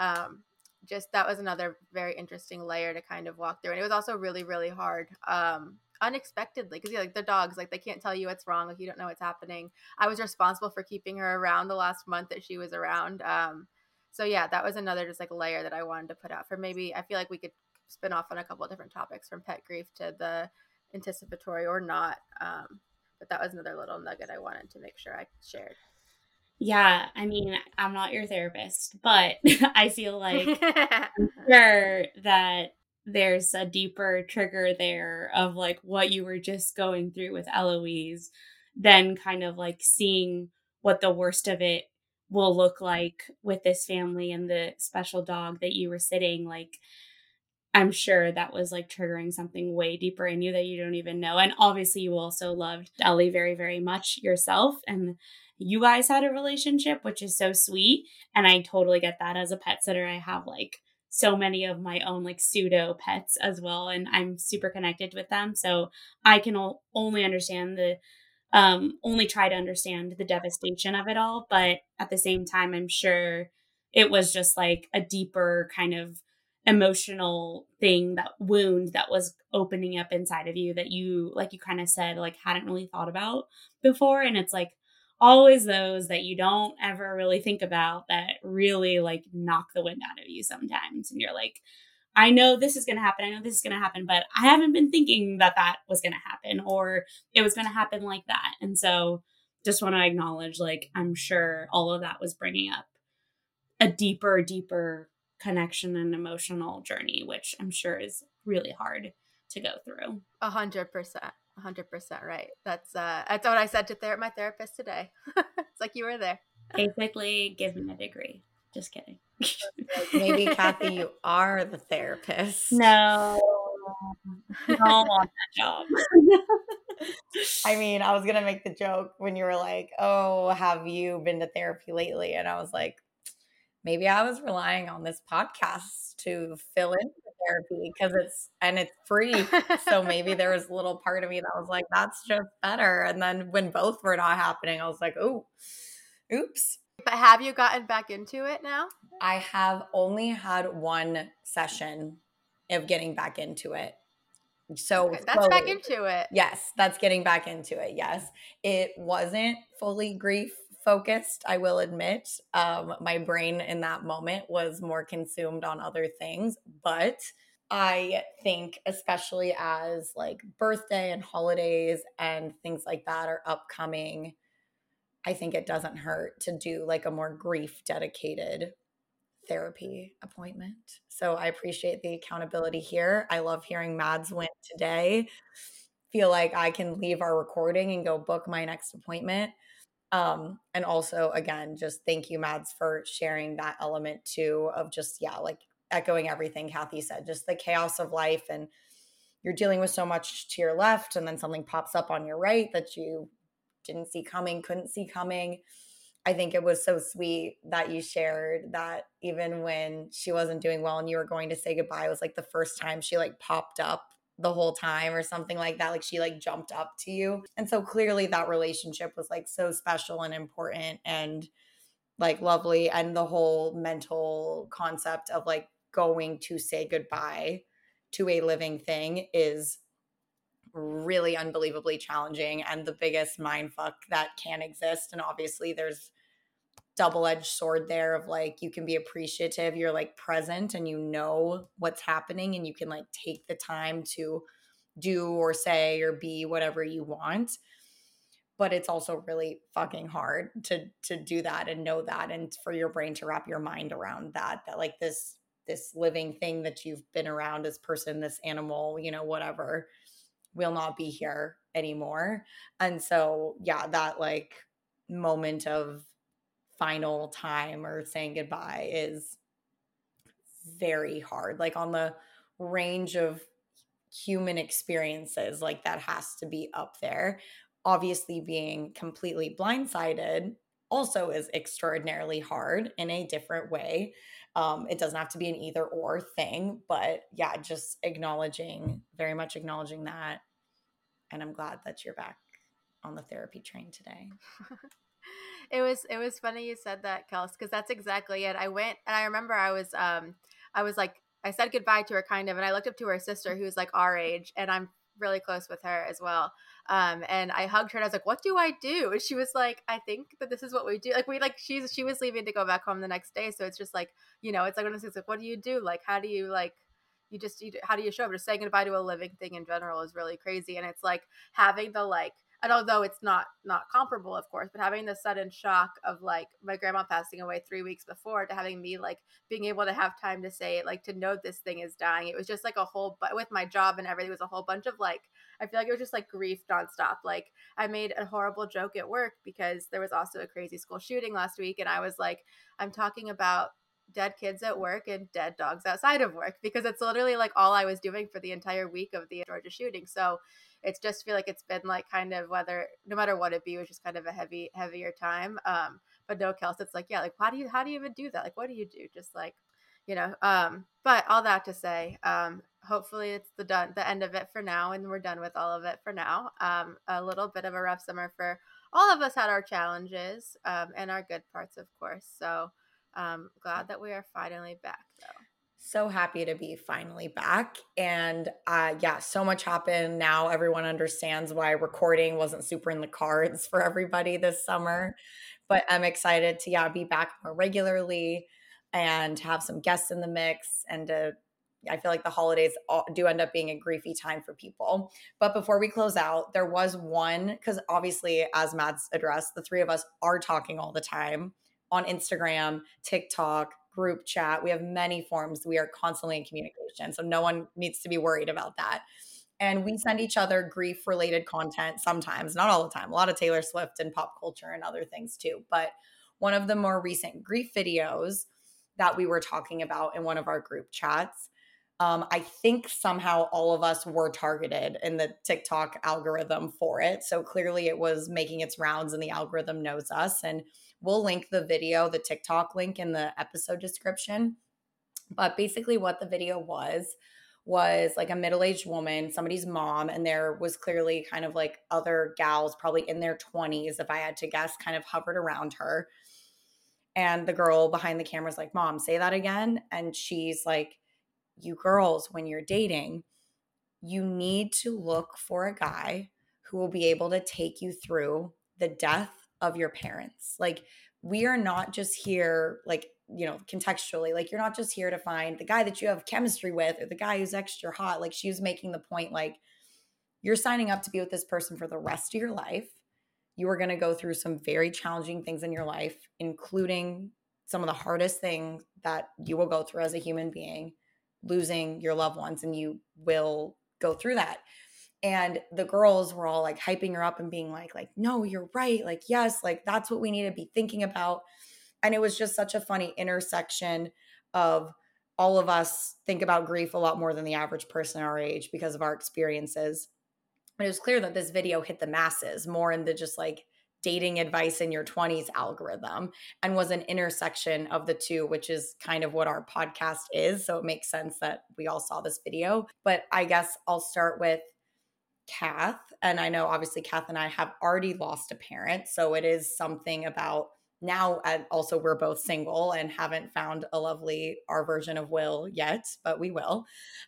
just that was another very interesting layer to kind of walk through. And it was also really, really hard. Unexpectedly, because like the dogs, like they can't tell you what's wrong, like you don't know what's happening. I was responsible for keeping her around the last month that she was around. So yeah, that was another just like layer that I wanted to put out for. Maybe I feel like we could spin off on a couple of different topics, from pet grief to the anticipatory or not. But that was another little nugget I wanted to make sure I shared. Yeah, I mean, I'm not your therapist, but I feel like I'm sure that there's a deeper trigger there of like what you were just going through with Eloise, then kind of like seeing what the worst of it will look like with this family and the special dog that you were sitting. Like, I'm sure that was like triggering something way deeper in you that you don't even know. And obviously you also loved Ellie very, very much yourself. And you guys had a relationship, which is so sweet. And I totally get that. As a pet sitter, I have like so many of my own like pseudo pets as well. And I'm super connected with them. So I can only understand only try to understand the devastation of it all. But at the same time, I'm sure it was just like a deeper kind of emotional thing, that wound that was opening up inside of you that you, like you kind of said, like hadn't really thought about before. And it's like always those that you don't ever really think about that really like knock the wind out of you sometimes. And you're like, I know this is going to happen. I know this is going to happen, but I haven't been thinking that was going to happen, or it was going to happen like that. And so just want to acknowledge, like, I'm sure all of that was bringing up a deeper connection and emotional journey, which I'm sure is really hard to go through. 100%. 100% right. That's what I said to my therapist today. It's like you were there. Basically, give me a degree. Just kidding. Maybe, Kathy, you are the therapist. No, I don't want that job. I mean, I was going to make the joke when you were like, oh, have you been to therapy lately? And I was like, maybe I was relying on this podcast to fill in the therapy because it's free. So maybe there was a little part of me that was like, that's just better. And then when both were not happening, I was like, oh, oops. But have you gotten back into it now? I have only had one session of getting back into it. So okay, that's back into it. Yes, that's getting back into it. Yes. It wasn't fully grief focused, I will admit. My brain in that moment was more consumed on other things, but I think especially as like birthday and holidays and things like that are upcoming, I think it doesn't hurt to do like a more grief dedicated therapy appointment. So I appreciate the accountability here. I love hearing Mads win today. Feel like I can leave our recording and go book my next appointment. And also, again, just thank you, Mads, for sharing that element too of just, like echoing everything Kathy said, just the chaos of life. And you're dealing with so much to your left, and then something pops up on your right that you didn't see coming, couldn't see coming. I think it was so sweet that you shared that even when she wasn't doing well and you were going to say goodbye, it was like the first time she like popped up the whole time or something like that. Like she like jumped up to you. And so clearly that relationship was like so special and important and like lovely. And the whole mental concept of like going to say goodbye to a living thing is really unbelievably challenging and the biggest mind fuck that can exist. And obviously there's double-edged sword there of like you can be appreciative, you're like present and you know what's happening and you can like take the time to do or say or be whatever you want. But it's also really fucking hard to do that and know that, and for your brain to wrap your mind around that like this living thing that you've been around, this person, this animal, whatever, will not be here anymore. And so that like moment of final time or saying goodbye is very hard. Like on the range of human experiences, like that has to be up there. Obviously, being completely blindsided also is extraordinarily hard in a different way. It doesn't have to be an either or thing, but just very much acknowledging that. And I'm glad that you're back on the therapy train today. It was funny you said that, Kels, because that's exactly it. I went and I remember I was like, I said goodbye to her kind of, and I looked up to her sister who's like our age, and I'm really close with her as well. And I hugged her and I was like, what do I do? And she was like, I think that this is what we do. Like she was leaving to go back home the next day. So it's just like, it's like one of those things like, what do you do? Like, how do you like, how do you show up? Just saying goodbye to a living thing in general is really crazy. And it's like having the like, and although it's not comparable, of course, but having the sudden shock of like my grandma passing away 3 weeks before to having me like being able to have time to say it, like to know this thing is dying. It was just like with my job and everything, it was a whole bunch of like, I feel like it was just like grief nonstop. Like I made a horrible joke at work because there was also a crazy school shooting last week. And I was like, I'm talking about dead kids at work and dead dogs outside of work because it's literally like all I was doing for the entire week of the Georgia shooting. So it's just feel like it's been like kind of no matter what it be, it was just kind of a heavier time. But no, Kels, it's like, like, how do you even do that? Like, what do you do? Just like, but all that to say, hopefully it's the end of it for now. And we're done with all of it for now. A little bit of a rough summer for all of us, had our challenges, and our good parts, of course. So, glad that we are finally back though. So happy to be finally back. And so much happened. Now everyone understands why recording wasn't super in the cards for everybody this summer. But I'm excited to be back more regularly and have some guests in the mix. And I feel like the holidays do end up being a griefy time for people. But before we close out, there was one, because obviously as Mads addressed, the three of us are talking all the time on Instagram, TikTok, group chat. We have many forms. We are constantly in communication. So no one needs to be worried about that. And we send each other grief-related content sometimes, not all the time. A lot of Taylor Swift and pop culture and other things too. But one of the more recent grief videos that we were talking about in one of our group chats I think somehow all of us were targeted in the TikTok algorithm for it. So clearly it was making its rounds and the algorithm knows us. And we'll link the video, the TikTok link in the episode description. But basically, what the video was like a middle-aged woman, somebody's mom, and there was clearly kind of like other gals, probably in their 20s, if I had to guess, kind of hovered around her. And the girl behind the camera is like, "Mom, say that again." And she's like, "You girls, when you're dating, you need to look for a guy who will be able to take you through the death of your parents. Like, we are not just here, like, you know, contextually, like, you're not just here to find the guy that you have chemistry with or the guy who's extra hot." Like, she was making the point, like, you're signing up to be with this person for the rest of your life. You are going to go through some very challenging things in your life, including some of the hardest things that you will go through as a human being, losing your loved ones, and you will go through that. And the girls were all like hyping her up and being like, "No, you're right. Like, yes, like that's what we need to be thinking about." And it was just such a funny intersection of all of us think about grief a lot more than the average person our age because of our experiences. But it was clear that this video hit the masses more in the just like dating advice in your 20s algorithm, and was an intersection of the two, which is kind of what our podcast is. So it makes sense that we all saw this video. But I guess I'll start with Kath. And I know obviously Kath and I have already lost a parent. So it is something about now, and also we're both single and haven't found a lovely, our version of Will yet, but we will.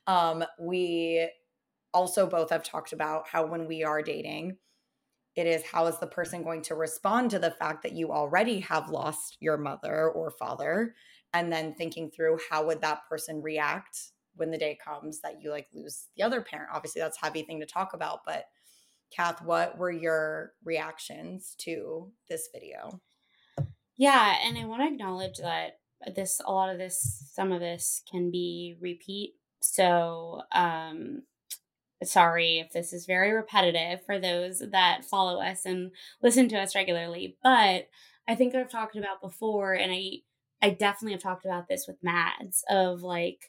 We also both have talked about how when we are dating, it is how is the person going to respond to the fact that you already have lost your mother or father, and then thinking through how would that person react when the day comes that you like lose the other parent. Obviously that's a heavy thing to talk about, but Kath, what were your reactions to this video? Yeah, and I want to acknowledge that some of this can be repeat. So, sorry if this is very repetitive for those that follow us and listen to us regularly, but I think I've talked about before, and I definitely have talked about this with Mads, of like,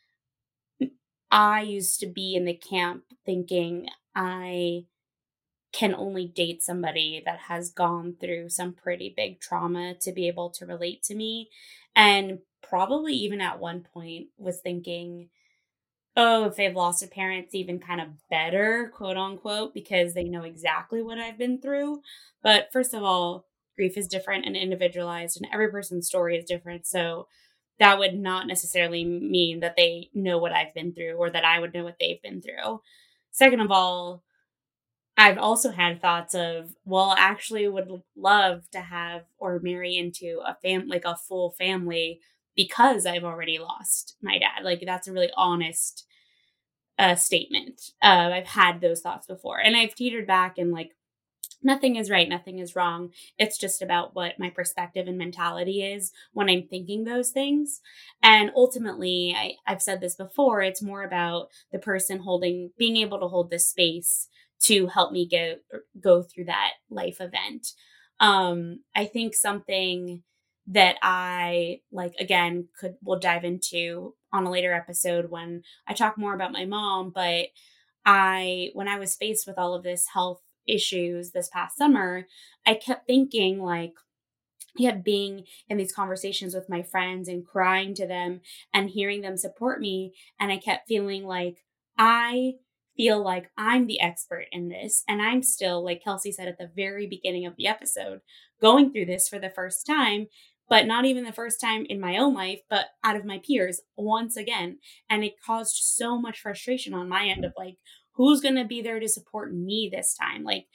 I used to be in the camp thinking I can only date somebody that has gone through some pretty big trauma to be able to relate to me. And probably even at one point was thinking, oh, if they've lost a parent, it's even kind of better, quote unquote, because they know exactly what I've been through. But first of all, grief is different and individualized, and every person's story is different. So that would not necessarily mean that they know what I've been through or that I would know what they've been through. Second of all, I've also had thoughts of, well, actually would love to have or marry into like a full family because I've already lost my dad. Like, that's a really honest statement. I've had those thoughts before, and I've teetered back and like, nothing is right, nothing is wrong. It's just about what my perspective and mentality is when I'm thinking those things. And ultimately, I've said this before, it's more about the person being able to hold this space to help me go through that life event. I think something that I like, again, we'll dive into on a later episode when I talk more about my mom, but when I was faced with all of this health issues this past summer, I kept thinking like, being in these conversations with my friends and crying to them and hearing them support me. And I kept feeling like I feel like I'm the expert in this. And I'm still, like Kelsey said at the very beginning of the episode, going through this for the first time, but not even the first time in my own life, but out of my peers once again. And it caused so much frustration on my end of like, who's going to be there to support me this time? Like,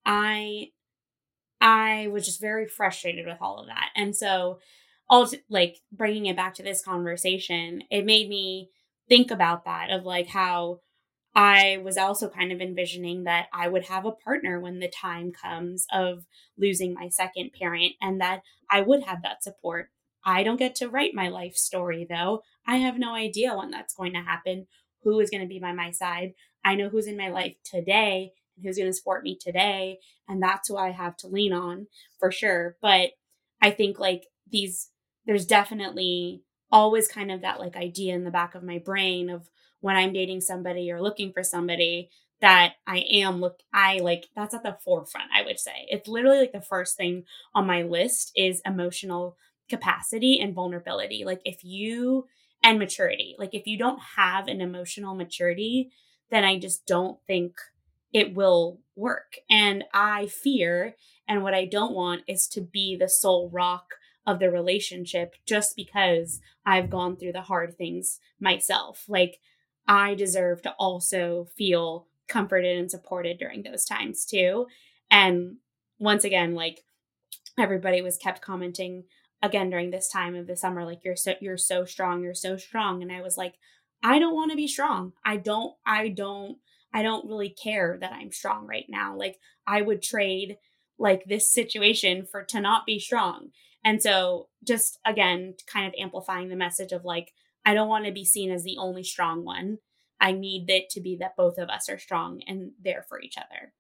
I was just very frustrated with all of that. And so, like, bringing it back to this conversation, it made me think about that, of like how I was also kind of envisioning that I would have a partner when the time comes of losing my second parent, and that I would have that support. I don't get to write my life story, though. I have no idea when that's going to happen, who is going to be by my side. I know who's in my life today and who's going to support me today, and that's who I have to lean on for sure. But I think like there's definitely always kind of that like idea in the back of my brain of when I'm dating somebody or looking for somebody that I like that's at the forefront, I would say. It's literally like the first thing on my list is emotional capacity and vulnerability. Like if you and maturity. Like if you don't have an emotional maturity, then I just don't think it will work. And I fear, and what I don't want is to be the sole rock of the relationship just because I've gone through the hard things myself. Like I deserve to also feel comforted and supported during those times too. And once again, like everybody was kept commenting again during this time of the summer, like you're so strong, you're so strong. And I was like, I don't want to be strong. I don't really care that I'm strong right now. Like I would trade like this situation for to not be strong. And so just again, kind of amplifying the message of like, I don't want to be seen as the only strong one. I need it to be that both of us are strong and there for each other.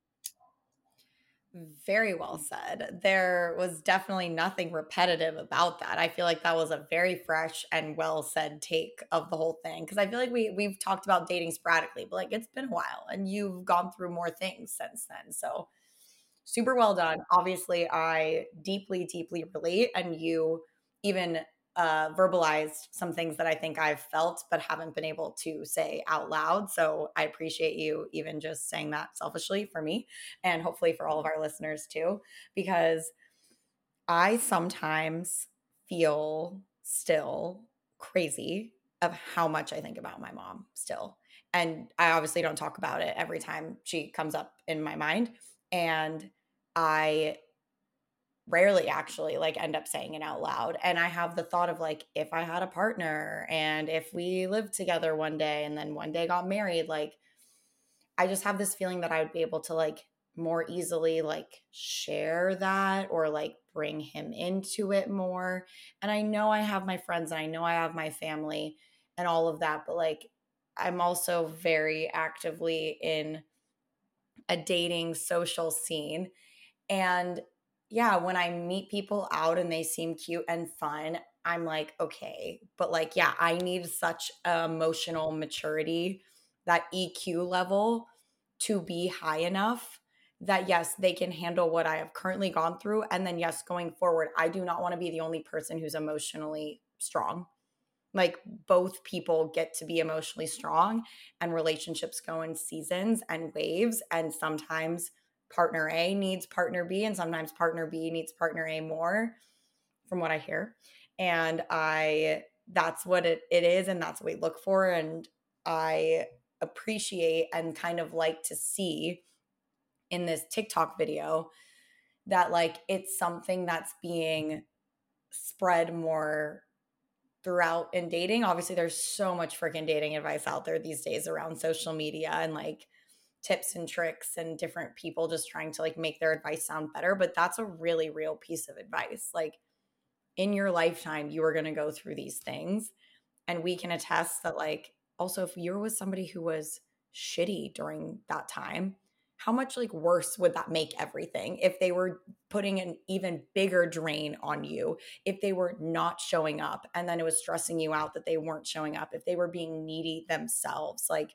Very well said. There was definitely nothing repetitive about that. I feel like that was a very fresh and well said take of the whole thing. Cause I feel like we've talked about dating sporadically, but like it's been a while and you've gone through more things since then. So super well done. Obviously, I deeply, deeply relate. And you even verbalized some things that I think I've felt but haven't been able to say out loud. So I appreciate you even just saying that selfishly for me and hopefully for all of our listeners too, because I sometimes feel still crazy of how much I think about my mom still. And I obviously don't talk about it every time she comes up in my mind. And I rarely actually like end up saying it out loud. And I have the thought of like, if I had a partner and if we lived together one day and then one day got married, like I just have this feeling that I would be able to like more easily like share that or like bring him into it more. And I know I have my friends and I know I have my family and all of that, but like I'm also very actively in a dating social scene. And yeah, when I meet people out and they seem cute and fun, I'm like, okay, but like, yeah, I need such emotional maturity, that EQ level to be high enough that yes, they can handle what I have currently gone through. And then yes, going forward, I do not want to be the only person who's emotionally strong. Like both people get to be emotionally strong and relationships go in seasons and waves. And sometimes partner A needs partner B and sometimes partner B needs partner A more from what I hear. And that's what it is. And that's what we look for. And I appreciate and kind of like to see in this TikTok video that like it's something that's being spread more throughout in dating. Obviously, there's so much freaking dating advice out there these days around social media and like tips and tricks and different people just trying to like make their advice sound better. But that's a really real piece of advice. Like in your lifetime, you are going to go through these things. And we can attest that, like, also, if you're with somebody who was shitty during that time, how much like worse would that make everything if they were putting an even bigger drain on you, if they were not showing up and then it was stressing you out that they weren't showing up, if they were being needy themselves? Like,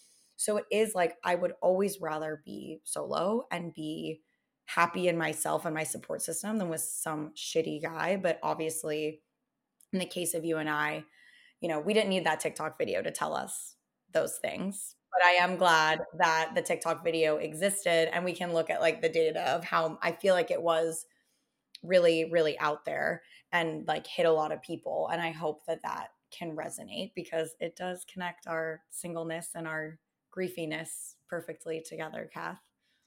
so it is like I would always rather be solo and be happy in myself and my support system than with some shitty guy. But obviously, in the case of you and I, you know, we didn't need that TikTok video to tell us those things. But I am glad that the TikTok video existed and we can look at like the data of how I feel like it was really, really out there and like hit a lot of people. And I hope that that can resonate because it does connect our singleness and our griefiness perfectly together, Kath.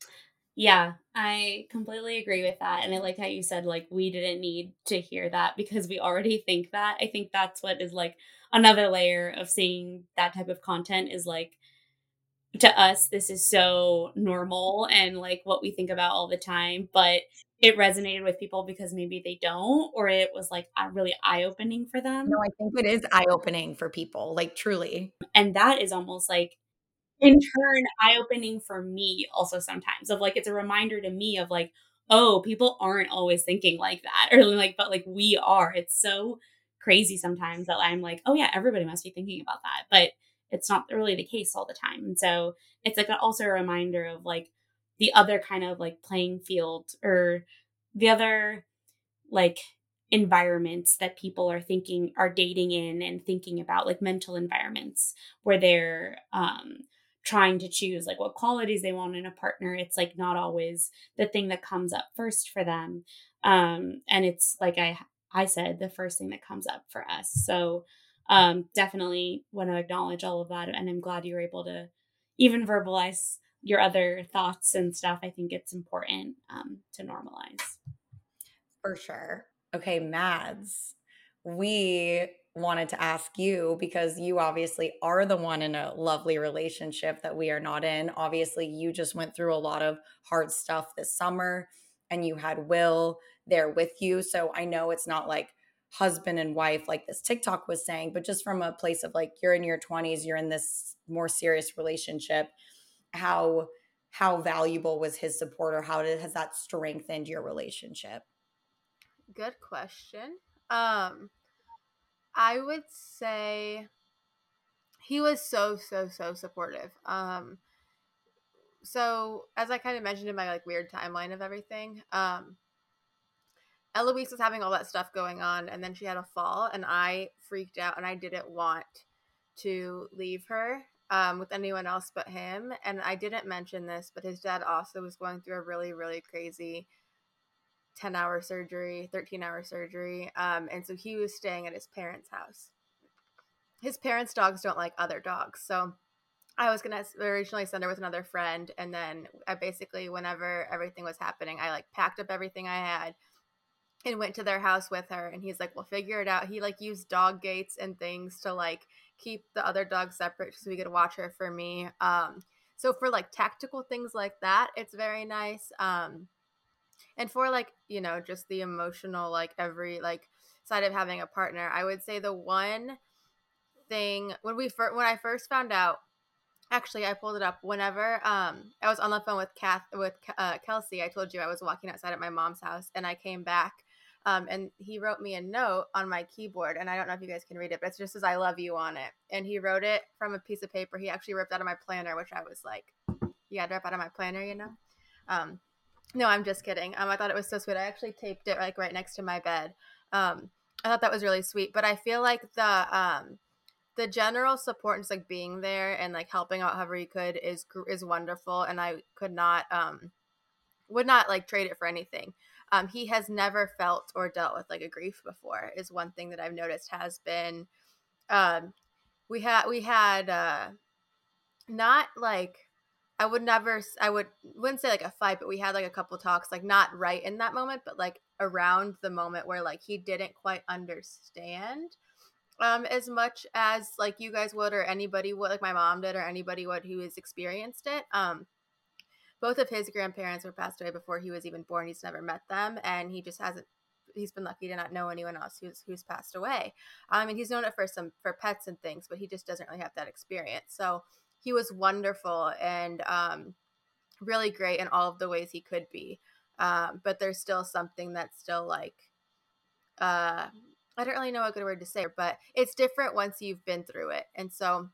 Yeah, I completely agree with that. And I like how you said, like, we didn't need to hear that because we already think that. I think that's what is like another layer of seeing that type of content is like, to us, this is so normal and like what we think about all the time. But it resonated with people because maybe they don't, or it was like really eye opening for them. No, I think it is eye opening for people, like truly. And that is almost like, in turn, eye-opening for me also sometimes of like, it's a reminder to me of like, oh, people aren't always thinking like that or like, but like we are. It's so crazy sometimes that I'm like, oh yeah, everybody must be thinking about that. But it's not really the case all the time. And so it's like also a reminder of like the other kind of like playing field, or the other like environments that people are dating in and thinking about, like mental environments where they're trying to choose like what qualities they want in a partner. It's like not always the thing that comes up first for them. And it's like I said, the first thing that comes up for us. So definitely want to acknowledge all of that. And I'm glad you were able to even verbalize your other thoughts and stuff. I think it's important to normalize. For sure. Okay, Mads, we wanted to ask you, because you obviously are the one in a lovely relationship that we are not in. Obviously, you just went through a lot of hard stuff this summer, and you had Will there with you. So I know it's not like husband and wife like this TikTok was saying, but just from a place of like, you're in your 20s, you're in this more serious relationship. How valuable was his support, or has that strengthened your relationship? Good question. I would say he was so supportive. So as I kind of mentioned in my like weird timeline of everything, Eloise was having all that stuff going on, and then she had a fall, and I freaked out, and I didn't want to leave her with anyone else but him. And I didn't mention this, but his dad also was going through a really, really crazy 10-hour surgery, 13-hour surgery. And so he was staying at his parents' house. His parents' dogs don't like other dogs. So I was going to originally send her with another friend. And then I basically, whenever everything was happening, I like packed up everything I had and went to their house with her. And he's like, we'll figure it out. He like used dog gates and things to like keep the other dogs separate so we could watch her for me. So for like tactical things like that, it's very nice. And for like, you know, just the emotional, like every like side of having a partner, I would say the one thing when I first found out, actually I pulled it up whenever I was on the phone with Kelsey. I told you I was walking outside at my mom's house, and I came back and he wrote me a note on my keyboard, and I don't know if you guys can read it, but it just says I love you on it. And he wrote it from a piece of paper he actually ripped out of my planner, which I was like, you had to rip out of my planner, you know. No, I'm just kidding. I thought it was so sweet. I actually taped it like right next to my bed. I thought that was really sweet. But I feel like the general support and just like being there and like helping out however you could is wonderful. And I would not like trade it for anything. He has never felt or dealt with like a grief before is one thing that I've noticed has been. We had not like. I wouldn't say like a fight, but we had like a couple talks, like not right in that moment, but like around the moment where like he didn't quite understand as much as like you guys would, or anybody would, like my mom did, or anybody would who has experienced it. Both of his grandparents were passed away before he was even born. He's never met them, and he's been lucky to not know anyone else who's passed away. And he's known it for pets and things, but he just doesn't really have that experience. So he was wonderful and really great in all of the ways he could be. But there's still something that's still like, I don't really know a good word to say, but it's different once you've been through it. And so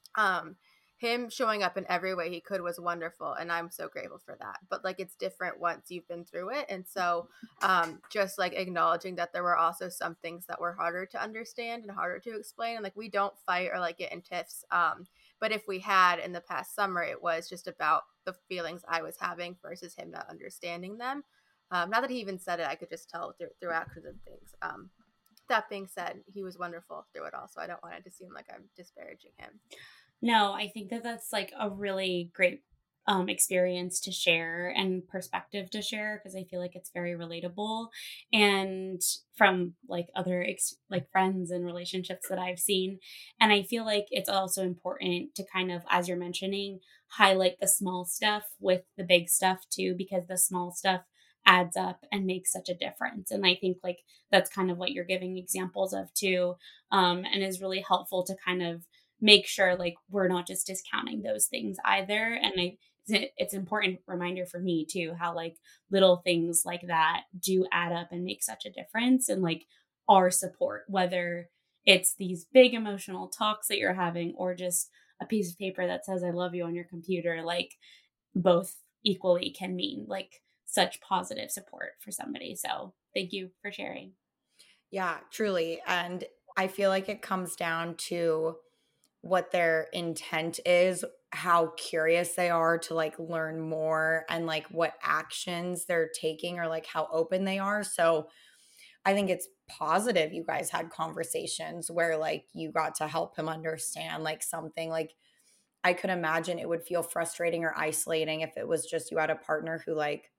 him showing up in every way he could was wonderful, and I'm so grateful for that. But like it's different once you've been through it. And so just like acknowledging that there were also some things that were harder to understand and harder to explain, and like we don't fight or like get in tiffs, but if we had in the past summer, it was just about the feelings I was having versus him not understanding them. Not that he even said it, I could just tell through actions and things. That being said, he was wonderful through it all, so I don't want it to seem like I'm disparaging him. No, I think that that's like a really great experience to share and perspective to share, because I feel like it's very relatable, and from like other like friends and relationships that I've seen. And I feel like it's also important to kind of, as you're mentioning, highlight the small stuff with the big stuff too, because the small stuff adds up and makes such a difference. And I think like that's kind of what you're giving examples of too, and is really helpful to kind of make sure like we're not just discounting those things either. And it's an important reminder for me too, how like little things like that do add up and make such a difference. And like our support, whether it's these big emotional talks that you're having or just a piece of paper that says I love you on your computer. Like, both equally can mean like such positive support for somebody. So thank you for sharing. Yeah, truly. And I feel like it comes down to what their intent is, how curious they are to like learn more, and like what actions they're taking, or like how open they are. So I think it's positive you guys had conversations where like you got to help him understand like something. Like, I could imagine it would feel frustrating or isolating if it was just you had a partner who like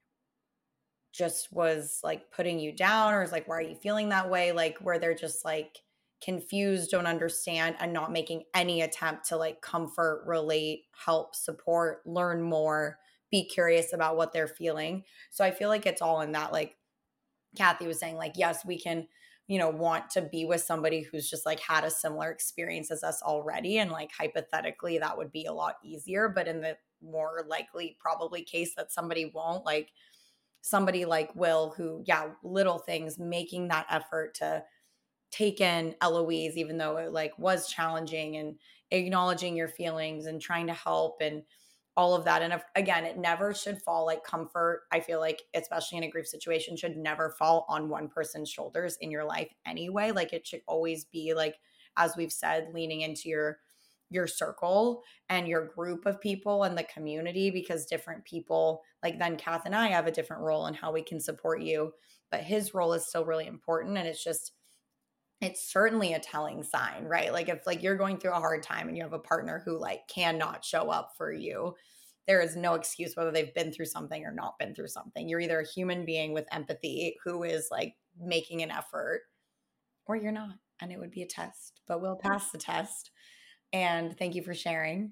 just was like putting you down, or is like, why are you feeling that way? Like, where they're just like confused, don't understand, and not making any attempt to like comfort, relate, help, support, learn more, be curious about what they're feeling. So I feel like it's all in that. Like Kathy was saying, like, yes, we can, want to be with somebody who's just like had a similar experience as us already. And like hypothetically, that would be a lot easier. But in the more likely, probably case that somebody won't, like somebody like Will, who, yeah, little things, making that effort to take in Eloise, even though it like was challenging, and acknowledging your feelings and trying to help and all of that. And if, again, it never should fall like comfort. I feel like, especially in a grief situation, should never fall on one person's shoulders in your life anyway. Like, it should always be like, as we've said, leaning into your circle and your group of people and the community, because different people, like then Kath and I have a different role in how we can support you, but his role is still really important. And it's certainly a telling sign, right? Like, if like you're going through a hard time and you have a partner who like cannot show up for you, there is no excuse whether they've been through something or not been through something. You're either a human being with empathy who is like making an effort, or you're not. And it would be a test, but we'll pass the test. And thank you for sharing.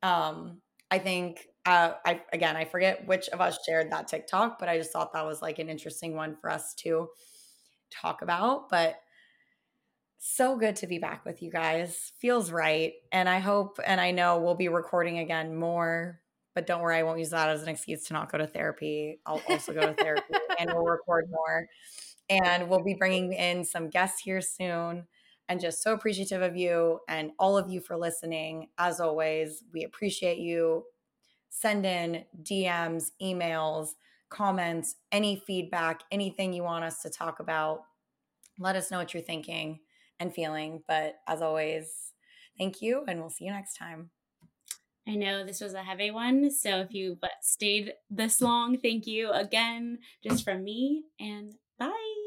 I think I forget which of us shared that TikTok, but I just thought that was like an interesting one for us to talk about. But so good to be back with you guys. Feels right. And I hope, and I know we'll be recording again more, but don't worry, I won't use that as an excuse to not go to therapy. I'll also go to therapy and we'll record more. And we'll be bringing in some guests here soon. And just so appreciative of you and all of you for listening. As always, we appreciate you. Send in DMs, emails, comments, any feedback, anything you want us to talk about. Let us know what you're thinking and feeling. But as always, thank you, and we'll see you next time. I know this was a heavy one, so if you stayed this long, thank you again, just from me, and bye.